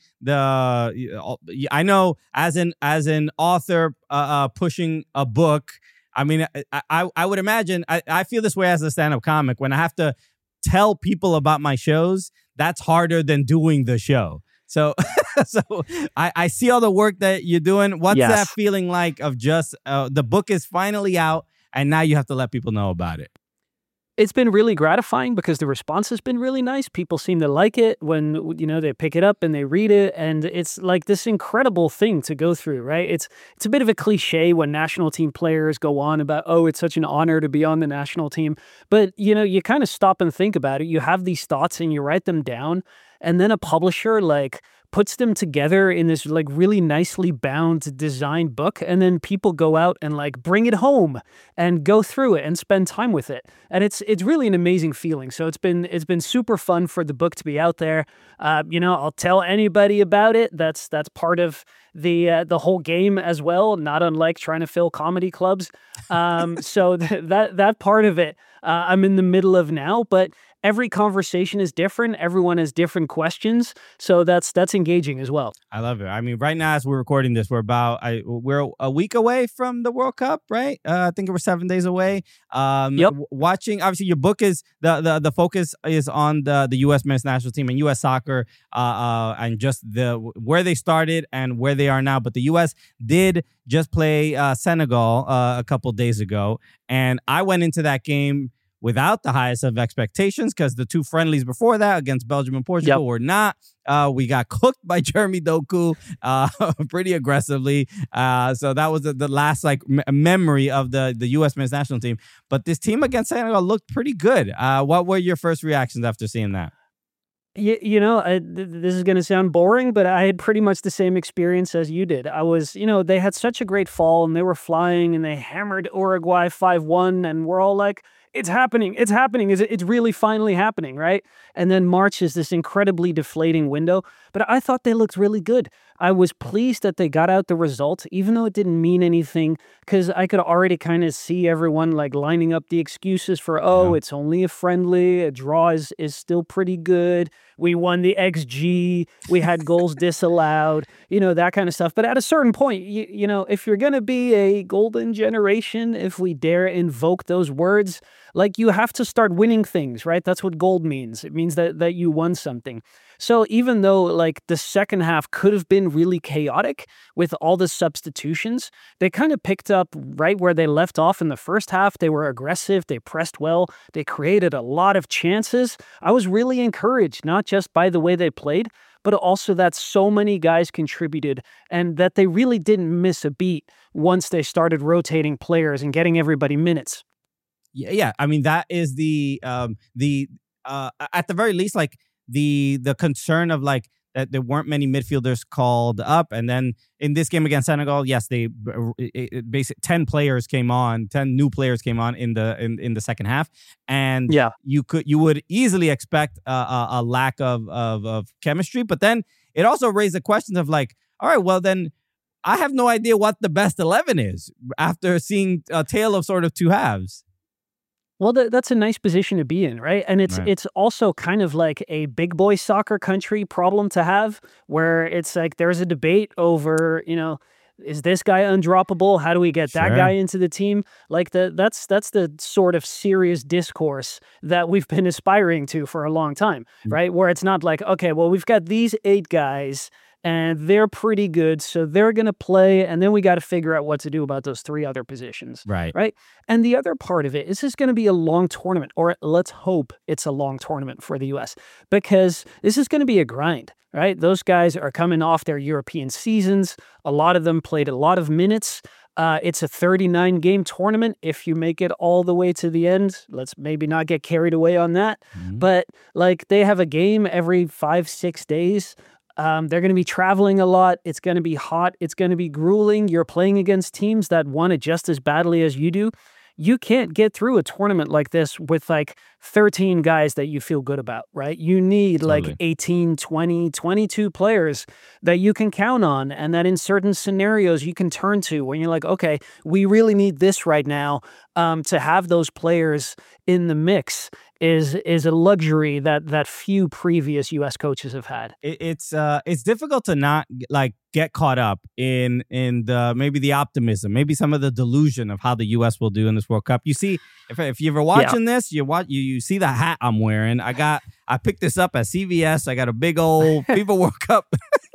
the. I know as an as an author uh, uh, pushing a book. I mean, I I, I would imagine I, I feel this way as a stand-up comic when I have to tell people about my shows. That's harder than doing the show. So, so I, I see all the work that you're doing. What's Yes. that feeling like of just uh, the book is finally out and now you have to let people know about it? It's been really gratifying because the response has been really nice. People seem to like it when, you know, they pick it up and they read it. And it's like this incredible thing to go through, right? It's it's a bit of a cliche when national team players go on about, oh, it's such an honor to be on the national team. But, you know, you kind of stop and think about it. You have these thoughts and you write them down. And then a publisher like puts them together in this like really nicely bound designed book. And then people go out and like bring it home and go through it and spend time with it. And it's it's really an amazing feeling. So it's been it's been super fun for the book to be out there. Uh, you know, I'll tell anybody about it. That's that's part of the uh, the whole game as well. Not unlike trying to fill comedy clubs. Um, so th- that that part of it, uh, I'm in the middle of now. But every conversation is different. Everyone has different questions. So that's that's engaging as well. I love it. I mean, right now as we're recording this, we're about I, we're a week away from the World Cup, right? Uh, I think we're seven days away. Um, Yep. w- watching, obviously, your book is the the the focus is on the the U S men's national team and U S soccer, uh, uh, and just the where they started and where they are now. But the U S did just play uh, Senegal uh, a couple days ago, and I went into that game without the highest of expectations because the two friendlies before that against Belgium and Portugal Yep. were not. Uh, we got cooked by Jeremy Doku uh, pretty aggressively. Uh, so that was the, the last like m- memory of the, the U S men's national team. But this team against Senegal looked pretty good. Uh, what were your first reactions after seeing that? You, you know, I, th- this is going to sound boring, but I had pretty much the same experience as you did. I was, you know, they had such a great fall and they were flying and they hammered Uruguay five one and we're all like, it's happening, it's happening, Is it- it's really finally happening, right? And then March is this incredibly deflating window, but I thought they looked really good. I was pleased that they got out the result, even though it didn't mean anything, because I could already kind of see everyone like lining up the excuses for, oh, Yeah. it's only a friendly, a draw is, is still pretty good. We won the X G, we had goals disallowed, you know, that kind of stuff. But at a certain point, you, you know, if you're going to be a golden generation, if we dare invoke those words, like you have to start winning things, right? That's what gold means. It means that that you won something. So even though like the second half could have been really chaotic with all the substitutions, they kind of picked up right where they left off in the first half. They were aggressive, they pressed well, they created a lot of chances. I was really encouraged, not just by the way they played, but also that so many guys contributed and that they really didn't miss a beat once they started rotating players and getting everybody minutes. Yeah, yeah. I mean, that is the um, the uh, at the very least, like the the concern of like that there weren't many midfielders called up, and then in this game against Senegal, yes, they basic ten players came on, ten new players came on in the in, in the second half, and Yeah. you could you would easily expect a, a, a lack of, of of chemistry, but then it also raised the questions of like, all right, well then I have no idea what the best eleven is after seeing a tale of sort of two halves. Well, th- that's a nice position to be in, right? And it's Right. it's also kind of like a big boy soccer country problem to have, where it's like there's a debate over, you know, is this guy undroppable? How do we get that Sure. guy into the team? Like the that's that's the sort of serious discourse that we've been aspiring to for a long time, right? Where it's not like, okay, well, we've got these eight guys and they're pretty good, so they're going to play, and then we got to figure out what to do about those three other positions. Right. Right. And the other part of it is this is going to be a long tournament, or let's hope it's a long tournament for the U S, because this is going to be a grind, right? Those guys are coming off their European seasons. A lot of them played a lot of minutes. Uh, it's a thirty-nine game tournament. If you make it all the way to the end, let's maybe not get carried away on that. Mhm. But like they have a game every five, six days. Um, they're going to be traveling a lot. It's going to be hot. It's going to be grueling. You're playing against teams that want it just as badly as you do. You can't get through a tournament like this with like thirteen guys that you feel good about, right? You need like Totally. eighteen, twenty, twenty-two players that you can count on and that in certain scenarios you can turn to when you're like, okay, we really need this right now. Um, to have those players in the mix is is a luxury that that few previous U S coaches have had. It, it's uh it's difficult to not like get caught up in in the maybe the optimism, maybe some of the delusion of how the U S will do in this World Cup. You see, if if you're ever watching this, you watch you you see the hat I'm wearing. I got I picked this up at C V S. I got a big old FIFA World Cup.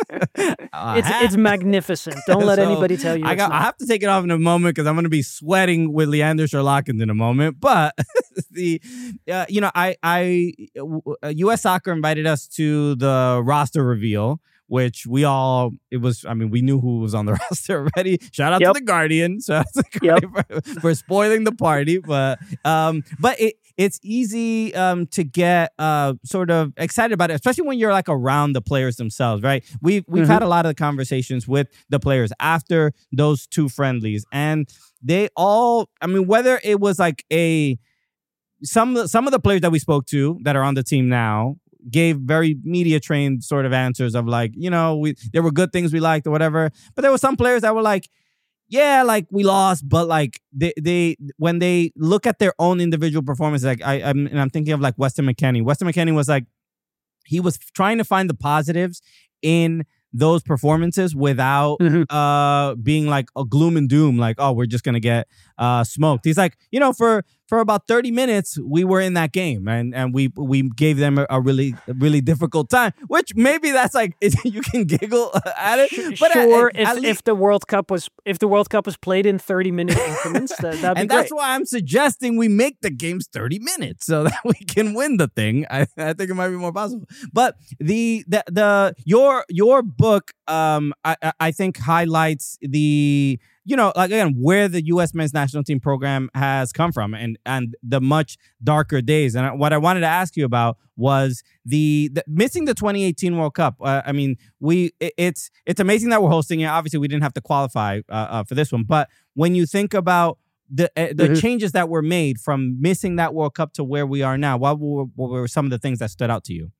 uh, It's hat. it's magnificent. Don't let So, anybody tell you I it's got. not. I have to take it off in a moment because I'm going to be sweating with Leander Sherlockins in a moment. But the, uh, you know, I, I, uh, U S Soccer invited us to the roster reveal, which we all. It was. I mean, we knew who was on the roster already. Shout out Yep. to the Guardian. Shout out to the Yep. Guardian for, for spoiling the party. But, um, but it. It's easy um, to get uh, sort of excited about it, especially when you're like around the players themselves, right? We've we've Mhm. had a lot of conversations with the players after those two friendlies, and they all, I mean, whether it was like a some of the, some of the players that we spoke to that are on the team now gave very media trained sort of answers of like, you know, we there were good things we liked or whatever, but there were some players that were like, yeah, like we lost, but like they, they when they look at their own individual performance, like I, I'm and I'm thinking of like Weston McKennie. Weston McKennie was like he was trying to find the positives in those performances without Mhm. uh being like a gloom and doom, like, oh, we're just gonna get uh smoked. He's like, you know, for for about thirty minutes we were in that game and and we we gave them a, a really really difficult time, which maybe that's like you can giggle at it, but at- sure, at, if, at least, if the World Cup was if the World Cup was played in thirty minute increments, that, that'd be and great. that's why I'm suggesting we make the games thirty minutes so that we can win the thing. I, I think it might be more possible. But the the the your your book, um, I I- I think highlights the, you know, like again, where the U S men's national team program has come from and and the much darker days. And what I wanted to ask you about was the, the missing the twenty eighteen World Cup. Uh, I mean, we it, it's it's amazing that we're hosting it. Obviously, we didn't have to qualify uh, uh, for this one, but when you think about the uh, the Mhm. changes that were made from missing that World Cup to where we are now, what were, what were some of the things that stood out to you?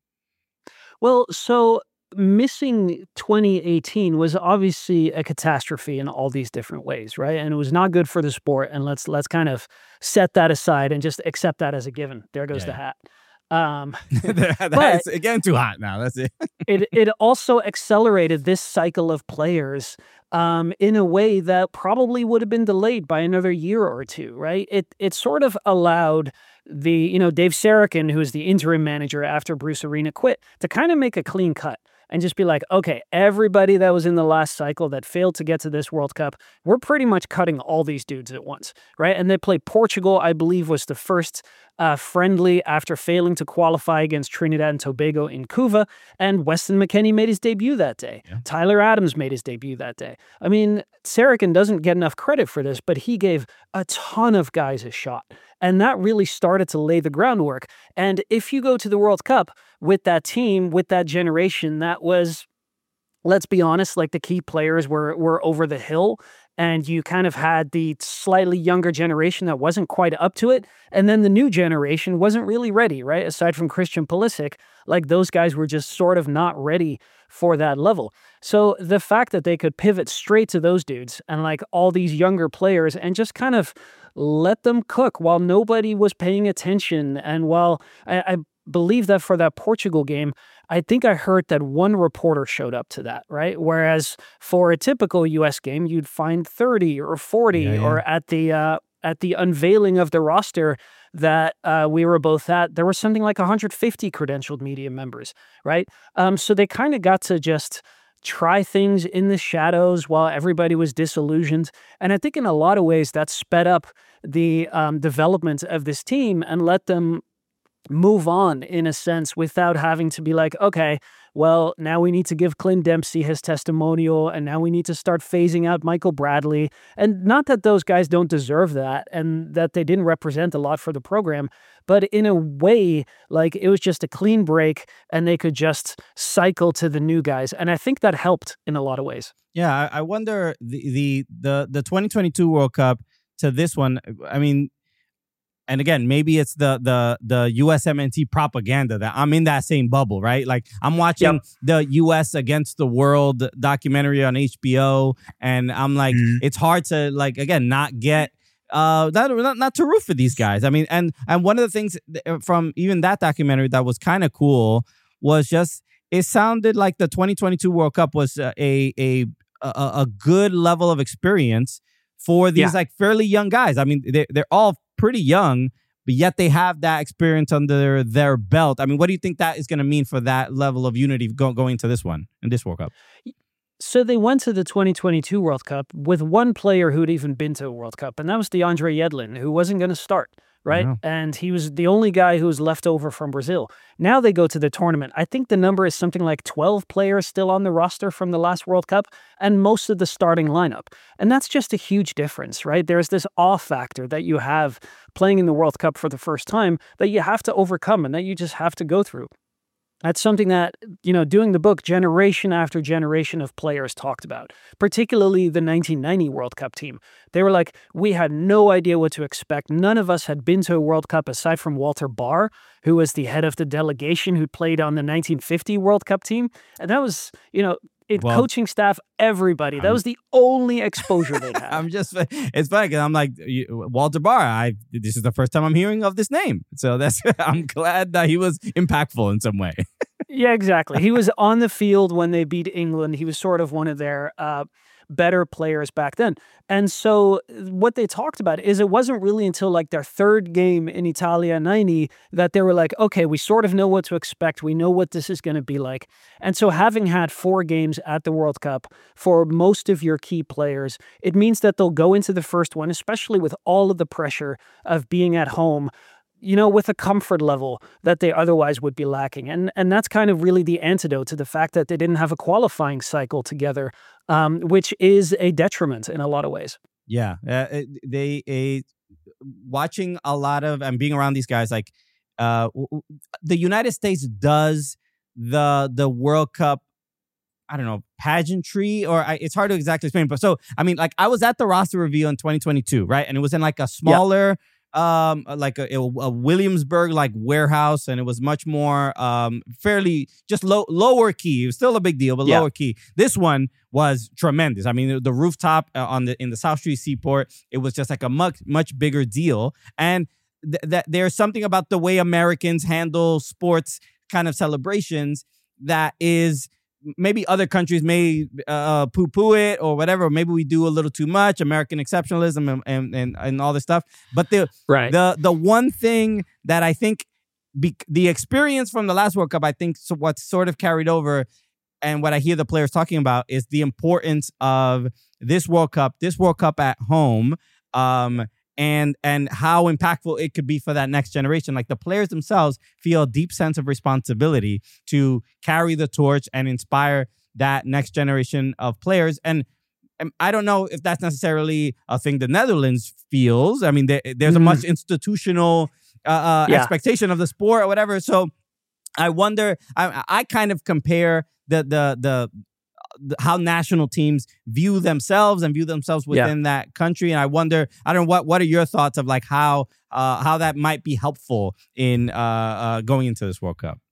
Well, so missing twenty eighteen was obviously a catastrophe in all these different ways, right? And it was not good for the sport. And let's let's kind of set that aside and just accept that as a given. There goes Yeah, the yeah. hat. Um, That- But- it's getting too hot now. That's it. it it also accelerated this cycle of players um, in a way that probably would have been delayed by another year or two, right? It it sort of allowed the, you know, Dave Sarachan, who is the interim manager after Bruce Arena quit, to kind of make a clean cut and just be like, okay, everybody that was in the last cycle that failed to get to this World Cup, we're pretty much cutting all these dudes at once, right? And they played Portugal, I believe, was the first uh, friendly after failing to qualify against Trinidad and Tobago in Couva, and Weston McKennie made his debut that day. Yeah. Tyler Adams made his debut that day. I mean, Saracen doesn't get enough credit for this, but he gave a ton of guys a shot. And that really started to lay the groundwork. And if you go to the World Cup with that team, with that generation, that was, let's be honest, like the key players were were over the hill, and you kind of had the slightly younger generation that wasn't quite up to it, and then the new generation wasn't really ready, right? Aside from Christian Pulisic, like those guys were just sort of not ready for that level. So the fact that they could pivot straight to those dudes and like all these younger players and just kind of let them cook while nobody was paying attention, and while I, I believe that for that Portugal game, I think I heard that one reporter showed up to that, right? Whereas for a typical U S game, you'd find thirty or forty, yeah, yeah. or at the uh, at the unveiling of the roster that uh, we were both at, there was something like one hundred fifty credentialed media members, right? Um, so they kind of got to just try things in the shadows while everybody was disillusioned. And I think in a lot of ways that sped up the um, development of this team and let them move on in a sense without having to be like, okay, well, now we need to give Clint Dempsey his testimonial, and now we need to start phasing out Michael Bradley. And not that those guys don't deserve that and that they didn't represent a lot for the program, but in a way, like it was just a clean break and they could just cycle to the new guys. And I think that helped in a lot of ways. Yeah, I, I wonder the, the the the twenty twenty-two World Cup to this one, I mean, and again, maybe it's the the the U S M N T propaganda that I'm in that same bubble, right? Like I'm watching yep. the U S Against the World documentary on H B O, and I'm like, mm. it's hard to like again not get uh not, not not to root for these guys. I mean, and and one of the things from even that documentary that was kind of cool was just it sounded like the twenty twenty-two World Cup was a a a, a good level of experience for these yeah. like fairly young guys. I mean, they they're all pretty young, but yet they have that experience under their belt. I mean, what do you think that is going to mean for that level of unity go, going to this one, in this World Cup? So they went to the twenty twenty-two World Cup with one player who'd even been to a World Cup, and that was DeAndre Yedlin, who wasn't going to start, right? And he was the only guy who was left over from Brazil. Now they go to the tournament. I think the number is something like twelve players still on the roster from the last World Cup, and most of the starting lineup. And that's just a huge difference, right? There's this awe factor that you have playing in the World Cup for the first time that you have to overcome and that you just have to go through. That's something that, you know, doing the book, generation after generation of players talked about, particularly the nineteen ninety World Cup team. They were like, we had no idea what to expect. None of us had been to a World Cup aside from Walter Barr, who was the head of the delegation who played on the nineteen fifty World Cup team. And that was, you know, it, well, coaching staff, everybody. That I'm, was the only exposure they had. I'm just, it's funny because I'm like, Walter Barr, I, this is the first time I'm hearing of this name. So that's, I'm glad that he was impactful in some way. Yeah, exactly. He was on the field when they beat England. He was sort of one of their uh, better players back then. And so what they talked about is it wasn't really until like their third game in Italia ninety that they were like, okay, we sort of know what to expect. We know what this is going to be like. And so having had four games at the World Cup for most of your key players, it means that they'll go into the first one, especially with all of the pressure of being at home, you know, with a comfort level that they otherwise would be lacking. And and that's kind of really the antidote to the fact that they didn't have a qualifying cycle together, um, which is a detriment in a lot of ways. Yeah. Uh, they, a, watching a lot of, and being around these guys, like uh, the United States does the the World Cup, I don't know, pageantry, or I, it's hard to exactly explain. But so, I mean, like I was at the roster review in twenty twenty-two, right? And it was in like a smaller... Yep. Um, like a, a Williamsburg like warehouse, and it was much more um fairly just low lower key. It was still a big deal, but yeah. lower key. This one was tremendous. I mean, the rooftop on the in the South Street Seaport, it was just like a much much bigger deal. And th- that there's something about the way Americans handle sports kind of celebrations that is. Maybe other countries may uh, poo-poo it or whatever. Maybe we do a little too much, American exceptionalism and and, and, and all this stuff. But the right. the the one thing that I think be, the experience from the last World Cup, I think so what's sort of carried over, and what I hear the players talking about is the importance of this World Cup, this World Cup at home, um, and and how impactful it could be for that next generation. Like the players themselves feel a deep sense of responsibility to carry the torch and inspire that next generation of players. And And I don't know if that's necessarily a thing the Netherlands feels. I mean, there, there's a much institutional uh, uh, Yeah. expectation of the sport or whatever. So I wonder. I, I kind of compare the the the, the how national teams view themselves and view themselves within that country. And I wonder. I don't know what what are your thoughts of like how uh, how that might be helpful in uh, uh, going into this World Cup.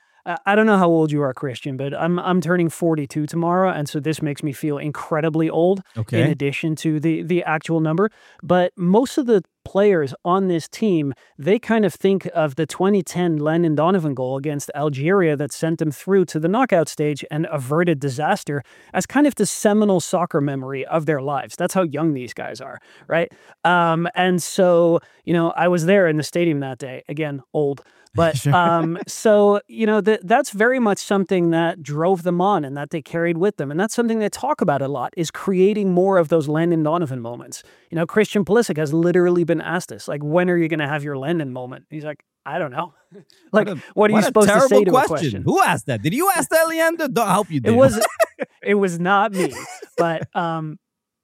I don't know how old you are, Christian, but I'm I'm turning forty-two tomorrow, and so this makes me feel incredibly old. Okay. In addition to the the actual number, but most of the players on this team, they kind of think of the twenty ten Landon Donovan goal against Algeria that sent them through to the knockout stage and averted disaster as kind of the seminal soccer memory of their lives. That's how young these guys are, right? Um, and so, you know, I was there in the stadium that day. Again, old. But um, so, you know, th- that's very much something that drove them on and that they carried with them. And that's something they talk about a lot, is creating more of those Landon Donovan moments. You know, Christian Pulisic has literally been asked this, like, when are you going to have your Landon moment? He's like, I don't know. Like, what, a, what are you what supposed a to say to question. a question? Who asked that? Did you ask that, Leander? I hope you did. It was, it was not me. But um,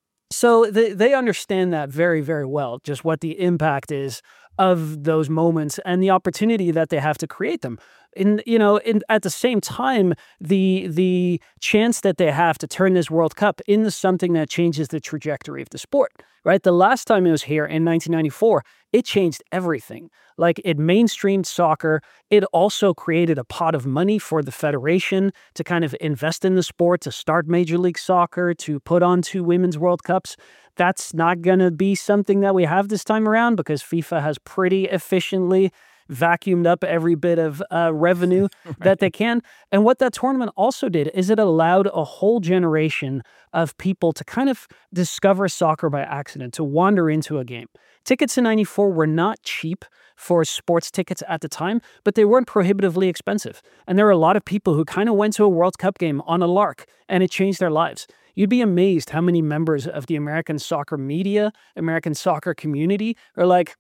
so they, they understand that very, very well, just what the impact is of those moments and the opportunity that they have to create them. In you know, in at the same time, the the chance that they have to turn this World Cup into something that changes the trajectory of the sport. Right, the last time it was here in nineteen ninety-four, it changed everything. Like, it mainstreamed soccer. It also created a pot of money for the federation to kind of invest in the sport, to start Major League Soccer, to put on two Women's World Cups. That's not going to be something that we have this time around because FIFA has pretty efficiently vacuumed up every bit of uh, revenue right. that they can. And what that tournament also did is it allowed a whole generation of people to kind of discover soccer by accident, to wander into a game. Tickets in ninety-four were not cheap for sports tickets at the time, but they weren't prohibitively expensive. And there were a lot of people who kind of went to a World Cup game on a lark, and it changed their lives. You'd be amazed how many members of the American soccer media, American soccer community are like,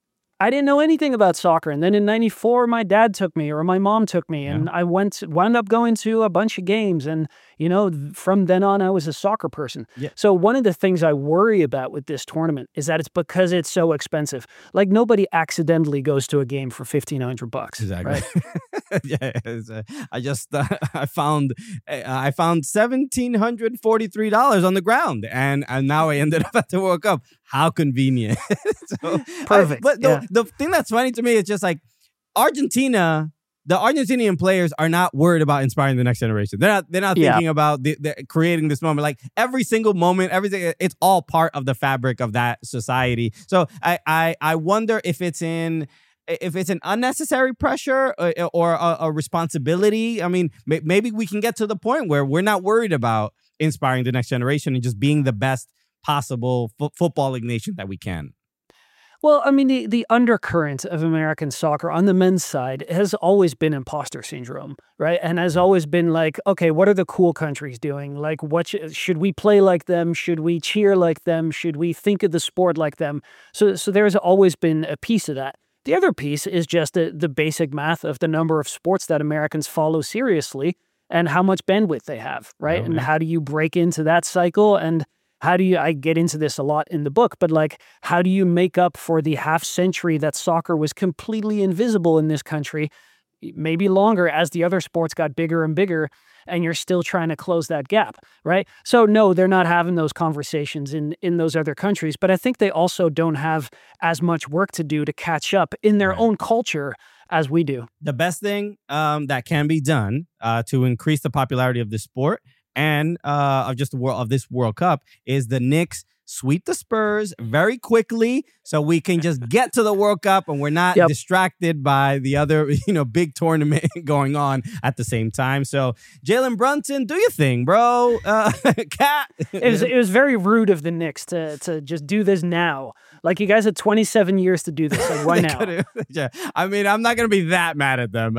I didn't know anything about soccer. And then in ninety-four, my dad took me or my mom took me and yeah. I went, wound up going to a bunch of games. And, you know, from then on, I was a soccer person. Yeah. So one of the things I worry about with this tournament is that it's because it's so expensive. Like, nobody accidentally goes to a game for fifteen hundred bucks. Exactly. Right? yeah. Uh, I just, uh, I found, uh, I found one thousand seven hundred forty-three dollars on the ground and, and now I ended up at the World Cup. How convenient. so, Perfect. I, but the, yeah. the thing that's funny to me is just like Argentina, the Argentinian players are not worried about inspiring the next generation. They're not, they're not yeah. thinking about the, the, creating this moment. Like every single moment, everything, it's all part of the fabric of that society. So I, I, I wonder if it's in, if it's an unnecessary pressure or, or a, a responsibility. I mean, may, maybe we can get to the point where we're not worried about inspiring the next generation and just being the best possible fo- footballing nation that we can. Well, I mean, the, the undercurrent of American soccer on the men's side has always been imposter syndrome, right? And has always been like, okay, what are the cool countries doing? Like, what sh- should we play like them? Should we cheer like them? Should we think of the sport like them? So, so there's always been a piece of that. The other piece is just the, the basic math of the number of sports that Americans follow seriously and how much bandwidth they have, right? Okay. And how do you break into that cycle? And how do you, I get into this a lot in the book, but like, how do you make up for the half century that soccer was completely invisible in this country, maybe longer as the other sports got bigger and bigger, and you're still trying to close that gap, right? So no, they're not having those conversations in, in those other countries, but I think they also don't have as much work to do to catch up in their right. own culture as we do. The best thing um, that can be done uh, to increase the popularity of the sport and uh, of just the world of this World Cup is the Knicks sweep the Spurs very quickly so we can just get to the World Cup and we're not yep. distracted by the other, you know, big tournament going on at the same time. So Jalen Brunson, do your thing, bro. Uh, Cat. It was it was very rude of the Knicks to to just do this now. Like, you guys had twenty-seven years to do this. Like, why now? Yeah. I mean, I'm not going to be that mad at them.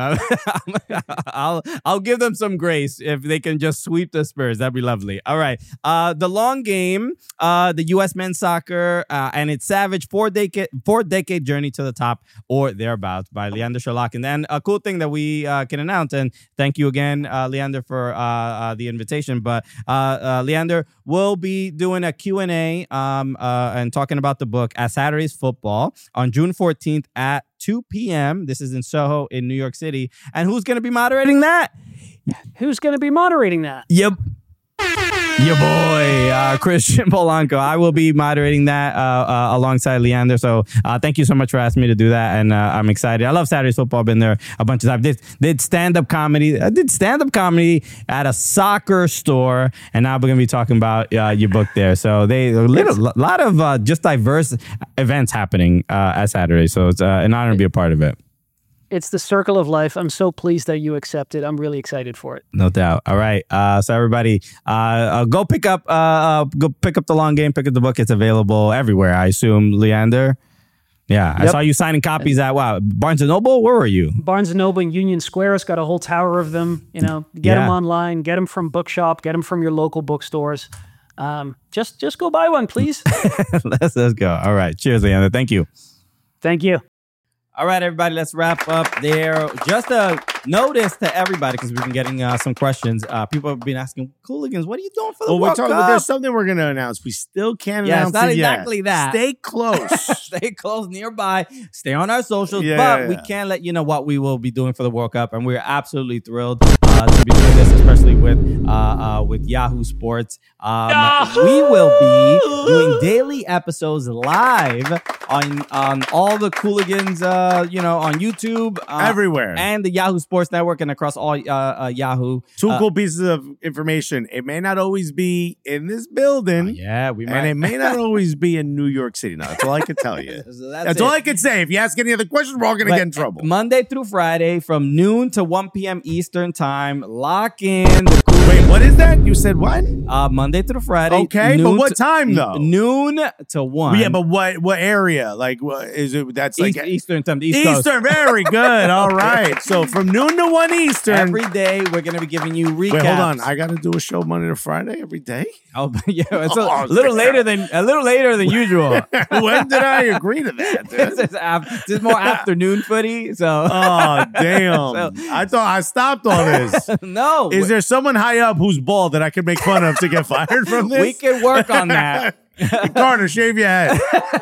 I'll I'll give them some grace if they can just sweep the Spurs. That'd be lovely. All right. Uh, the long game, uh, the the U S men's soccer uh, and its savage four decade four decade journey to the top or thereabouts by Leander Sherlock. And then a cool thing that we uh, can announce, and thank you again, uh, Leander, for uh, uh, the invitation. But uh, uh, Leander will be doing a Q and A um, uh, and talking about the book at Saturday's Football on June fourteenth at two p.m. This is in Soho in New York City. And who's going to be moderating that? Who's going to be moderating that? Yep. Your boy, uh, Christian Polanco. I will be moderating that uh, uh, alongside Leander. So uh, thank you so much for asking me to do that. And uh, I'm excited. I love Saturday's Football. I've been there a bunch of times. Did, did stand-up comedy. I did stand-up comedy at a soccer store. And now we're going to be talking about uh, your book there. So they a little, lot of uh, just diverse events happening uh, at Saturday. So it's uh, an honor to be a part of it. It's the circle of life. I'm so pleased that you accepted. I'm really excited for it. No doubt. All right. Uh, so everybody, uh, uh, go pick up, uh, uh, go pick up the long game. Pick up the book. It's available everywhere. I assume, Leander. Yeah, I Yep. saw you signing copies at wow Barnes and Noble. Where were you? Barnes and Noble in Union Square has got a whole tower of them. You know, get Yeah. them online, get them from Bookshop, get them from your local bookstores. Um, just just go buy one, please. let's let's go. All right. Cheers, Leander. Thank you. Thank you. All right, everybody, let's wrap up there. Just a notice to everybody, because we've been getting uh, some questions. Uh, people have been asking, Cooligans, what are you doing for the Well, we're World talking, but Cup? there's something we're going to announce. We still can't Yeah, it's announce not it yet. exactly that. Stay close. Stay close nearby. Stay on our socials. Yeah, but yeah, we yeah. can let you know what we will be doing for the World Cup. And we're absolutely thrilled uh, to be doing this, especially with uh, uh, with Yahoo Sports. Um, we will be doing daily episodes live on on all the Cooligans, uh, you know, on YouTube. Uh, Everywhere. And the Yahoo Sports Network and across all uh, uh, Yahoo. Two uh, cool pieces of information. It may not always be in this building. uh, yeah, we might. And it may not always be in New York City. Now, that's all I can tell you. So That's, that's all it. I can say. If you ask any other questions, we're all going to But get in trouble. Monday through Friday from noon to one p.m. Eastern time. Lock in the cool. Wait, what is that? You said what? Uh, Monday through Friday. Okay, but noon what to- time, though? Noon to one. Yeah, but what what area? Like, what is it? That's like East, Eastern time. The East Coast. Eastern. Very good. All right. So from noon to one Eastern. Every day we're gonna be giving you recaps. Wait, hold on. I got to do a show Monday to Friday every day. Oh, yeah, it's a Oh, little damn. later than a little later than usual. When did I agree to that? this, Dude? is af- this is more afternoon footy. So Oh damn! So- I thought I stopped all this. no, Is there someone high up who's bald that I could make fun of to get fired from this? we can work on that. Carter, shave your head.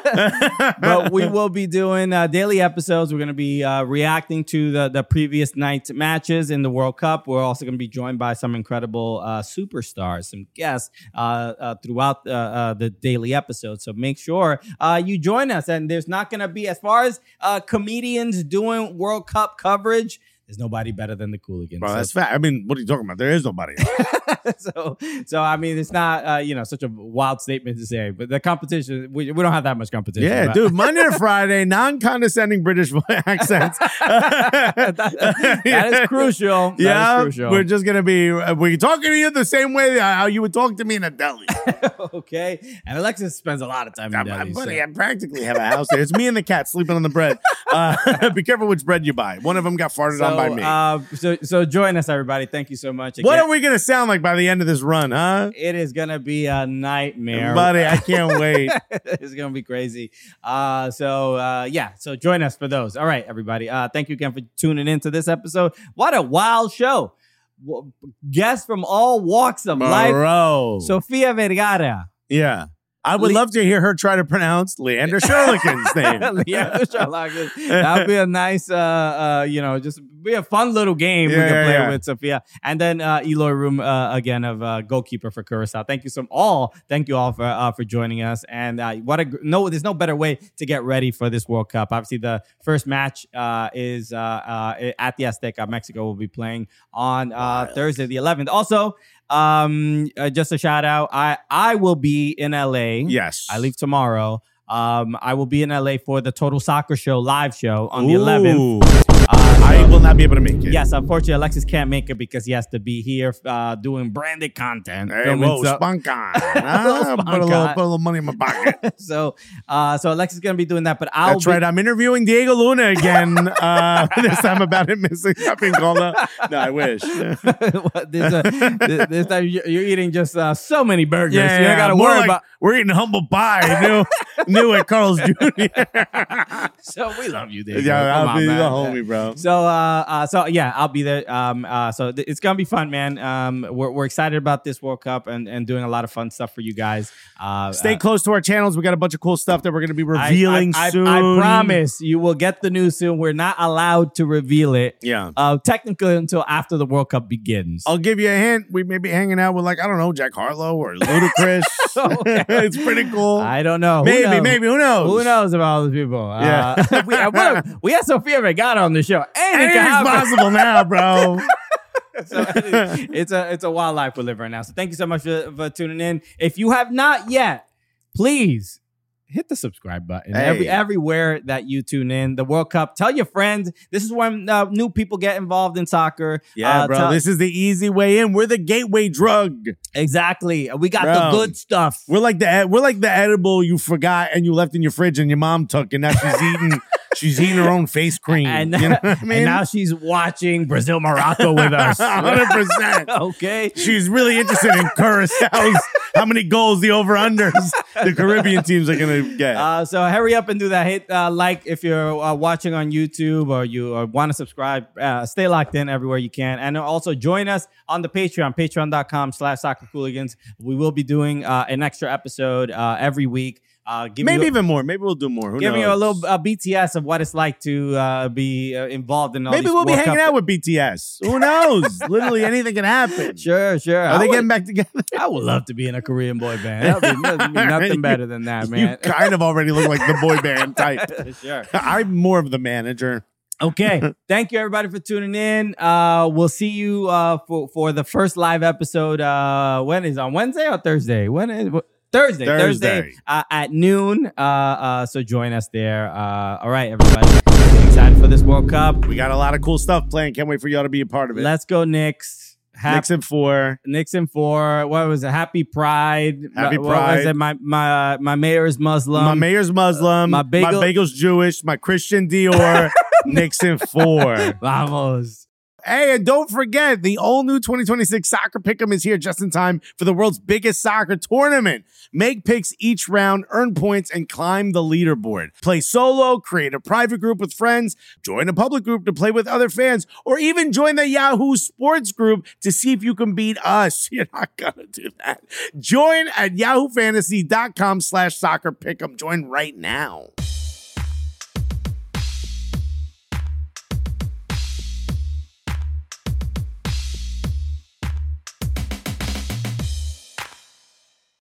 But we will be doing uh, daily episodes. We're going to be uh, reacting to the, the previous night's matches in the World Cup. We're also going to be joined by some incredible uh, superstars, some guests uh, uh, throughout uh, uh, the daily episodes. So make sure uh, you join us. And there's not going to be, as far as uh, comedians doing World Cup coverage, there's nobody better than the Cooligans. Bro, So- that's fact. I mean, what are you talking about? There is nobody. so, so I mean, it's not uh, you know such a wild statement to say, but the competition we, we don't have that much competition. Yeah, but- dude. Monday to Friday, non-condescending British accents. that, that is crucial. That Yeah, is crucial. we're just gonna be we're talking to you the same way how you would talk to me in a deli. okay. And Alexis spends a lot of time in I'm, Delhi. I'm, buddy, so- I practically have a house there. It's me and the cat sleeping on the bread. Uh, be careful which bread you buy. One of them got farted on by me. Uh, so, so join us, everybody. Thank you so much. What Again, are we gonna sound like by the end of this run, huh? It is gonna be a nightmare, Buddy, I can't wait. It's gonna be crazy. Uh, so uh, yeah, so join us for those. All right, everybody. Uh, thank you again for tuning into this episode. What a wild show! W- Guests from all walks of life. Bro. Sofia Vergara. yeah. I would Le- love to hear her try to pronounce Leander Sherlocken's name. Leander Sherlock. That would be a nice, uh, uh, you know, just be a fun little game we Yeah, can yeah, play yeah. with Sophia. And then uh, Eloy Room uh, again of uh, goalkeeper for Curacao. Thank you so all. Thank you all for uh, for joining us. And uh, what a gr- no, there's no better way to get ready for this World Cup. Obviously, the first match uh, is uh, uh, at the Azteca. Mexico will be playing on uh, Thursday the eleventh. Also. Um, uh, just a shout out. I I will be in L A. Yes. I leave tomorrow. Um, I will be in L A for the Total Soccer Show live show on the eleventh. Ooh. Uh, I so- will not be able to make it. Yes, unfortunately, Alexis can't make it because he has to be here uh, doing branded content. Hey, filming whoa, stuff. spunk on. Ah, put, a little, Spunk on. put a little money in my pocket. so, uh, so Alexis is gonna be doing that, but I'll That's be- right. I'm interviewing Diego Luna again. Uh, this time about him missing nothing called No, I wish. What, this, uh, this, this time you're you're eating just uh, so many burgers. Yeah, you don't gotta more worry like about. we're eating humble pie. New, new at Carl's Junior So we love you, Diego. Yeah, Come I'll on, be man. the homie, bro. So, uh, uh, so yeah, I'll be there. Um, uh, so th- it's gonna be fun, man. Um, we're, we're excited about this World Cup and, and doing a lot of fun stuff for you guys. Uh, Stay uh, close to our channels. We got a bunch of cool stuff that we're going to be I- revealing I, I, soon. I, promise you will get the news soon. We're not allowed to reveal it. Yeah. Uh, technically until after the World Cup begins. I'll give you a hint. We may be hanging out with, like, I don't know, Jack Harlow or Ludacris. It's pretty cool. I don't know. Who maybe, knows? maybe. Who knows? Who knows about all those people? Yeah. Uh, we, uh, what if- we had Sofia Vergara on the show. Anything can Anything's happen. possible now, bro. So it- it's a it's a wild life we live right now. So thank you so much for, for tuning in. If you have not yet, please hit the subscribe button Hey. every everywhere that you tune in. The World Cup. Tell your friends. This is when uh, new people get involved in soccer. Yeah, Uh, bro. tell- This is the easy way in. We're the gateway drug. exactly. We got Bro. the good stuff. We're like the we're like the edible you forgot and you left in your fridge and your mom took and now she's eating she's eating her own face cream. And, you know what I mean? and now she's watching Brazil Morocco with us. one hundred percent. Okay. She's really interested in Curaçao's how many goals the over-unders the Caribbean teams are going to get. Uh, so hurry up and do that. Hit uh, like if you're uh, watching on YouTube or you uh, want to subscribe. Uh, stay locked in everywhere you can. And also join us on the Patreon, patreon.com slash soccer cooligans. We will be doing uh, an extra episode uh, every week. Uh, give Maybe you, even more. Maybe we'll do more. Who giving knows? you a little uh, B T S of what it's like to uh, be uh, involved in all Maybe these we'll be World hanging Cup- out with B T S. Who knows? Literally anything can happen. Sure, sure. Are I they would, getting back together? I would love to be in a Korean boy band. That would be, that'd be nothing better than that, You man. kind of already look like the boy band type. Sure. I'm more of the manager. Okay. Thank you everybody for tuning in. Uh we'll see you uh for, for the first live episode. Uh when is it, on Wednesday or Thursday? When is wh- Thursday, Thursday, Thursday. uh, at noon. Uh uh so join us there. Uh all right, everybody. Excited for this World Cup. We got a lot of cool stuff planned. Can't wait for y'all to be a part of it. Let's go, Knicks. Hap- Nixon four. Nixon for what was it? Happy Pride. Happy What- What was Pride. it? My my my mayor is Muslim. my mayor's Muslim. my my, bagel- bagel's Jewish. My Christian Dior. Nixon four. Vamos. Hey, and don't forget, the all-new twenty twenty-six Soccer Pick'em is here just in time for the world's biggest soccer tournament. Make picks each round, earn points, and climb the leaderboard. Play solo, create a private group with friends, join a public group to play with other fans, or even join the Yahoo Sports group to see if you can beat us. You're not gonna do that. Join at yahoo fantasy dot com slash soccer pick'em. Join right now.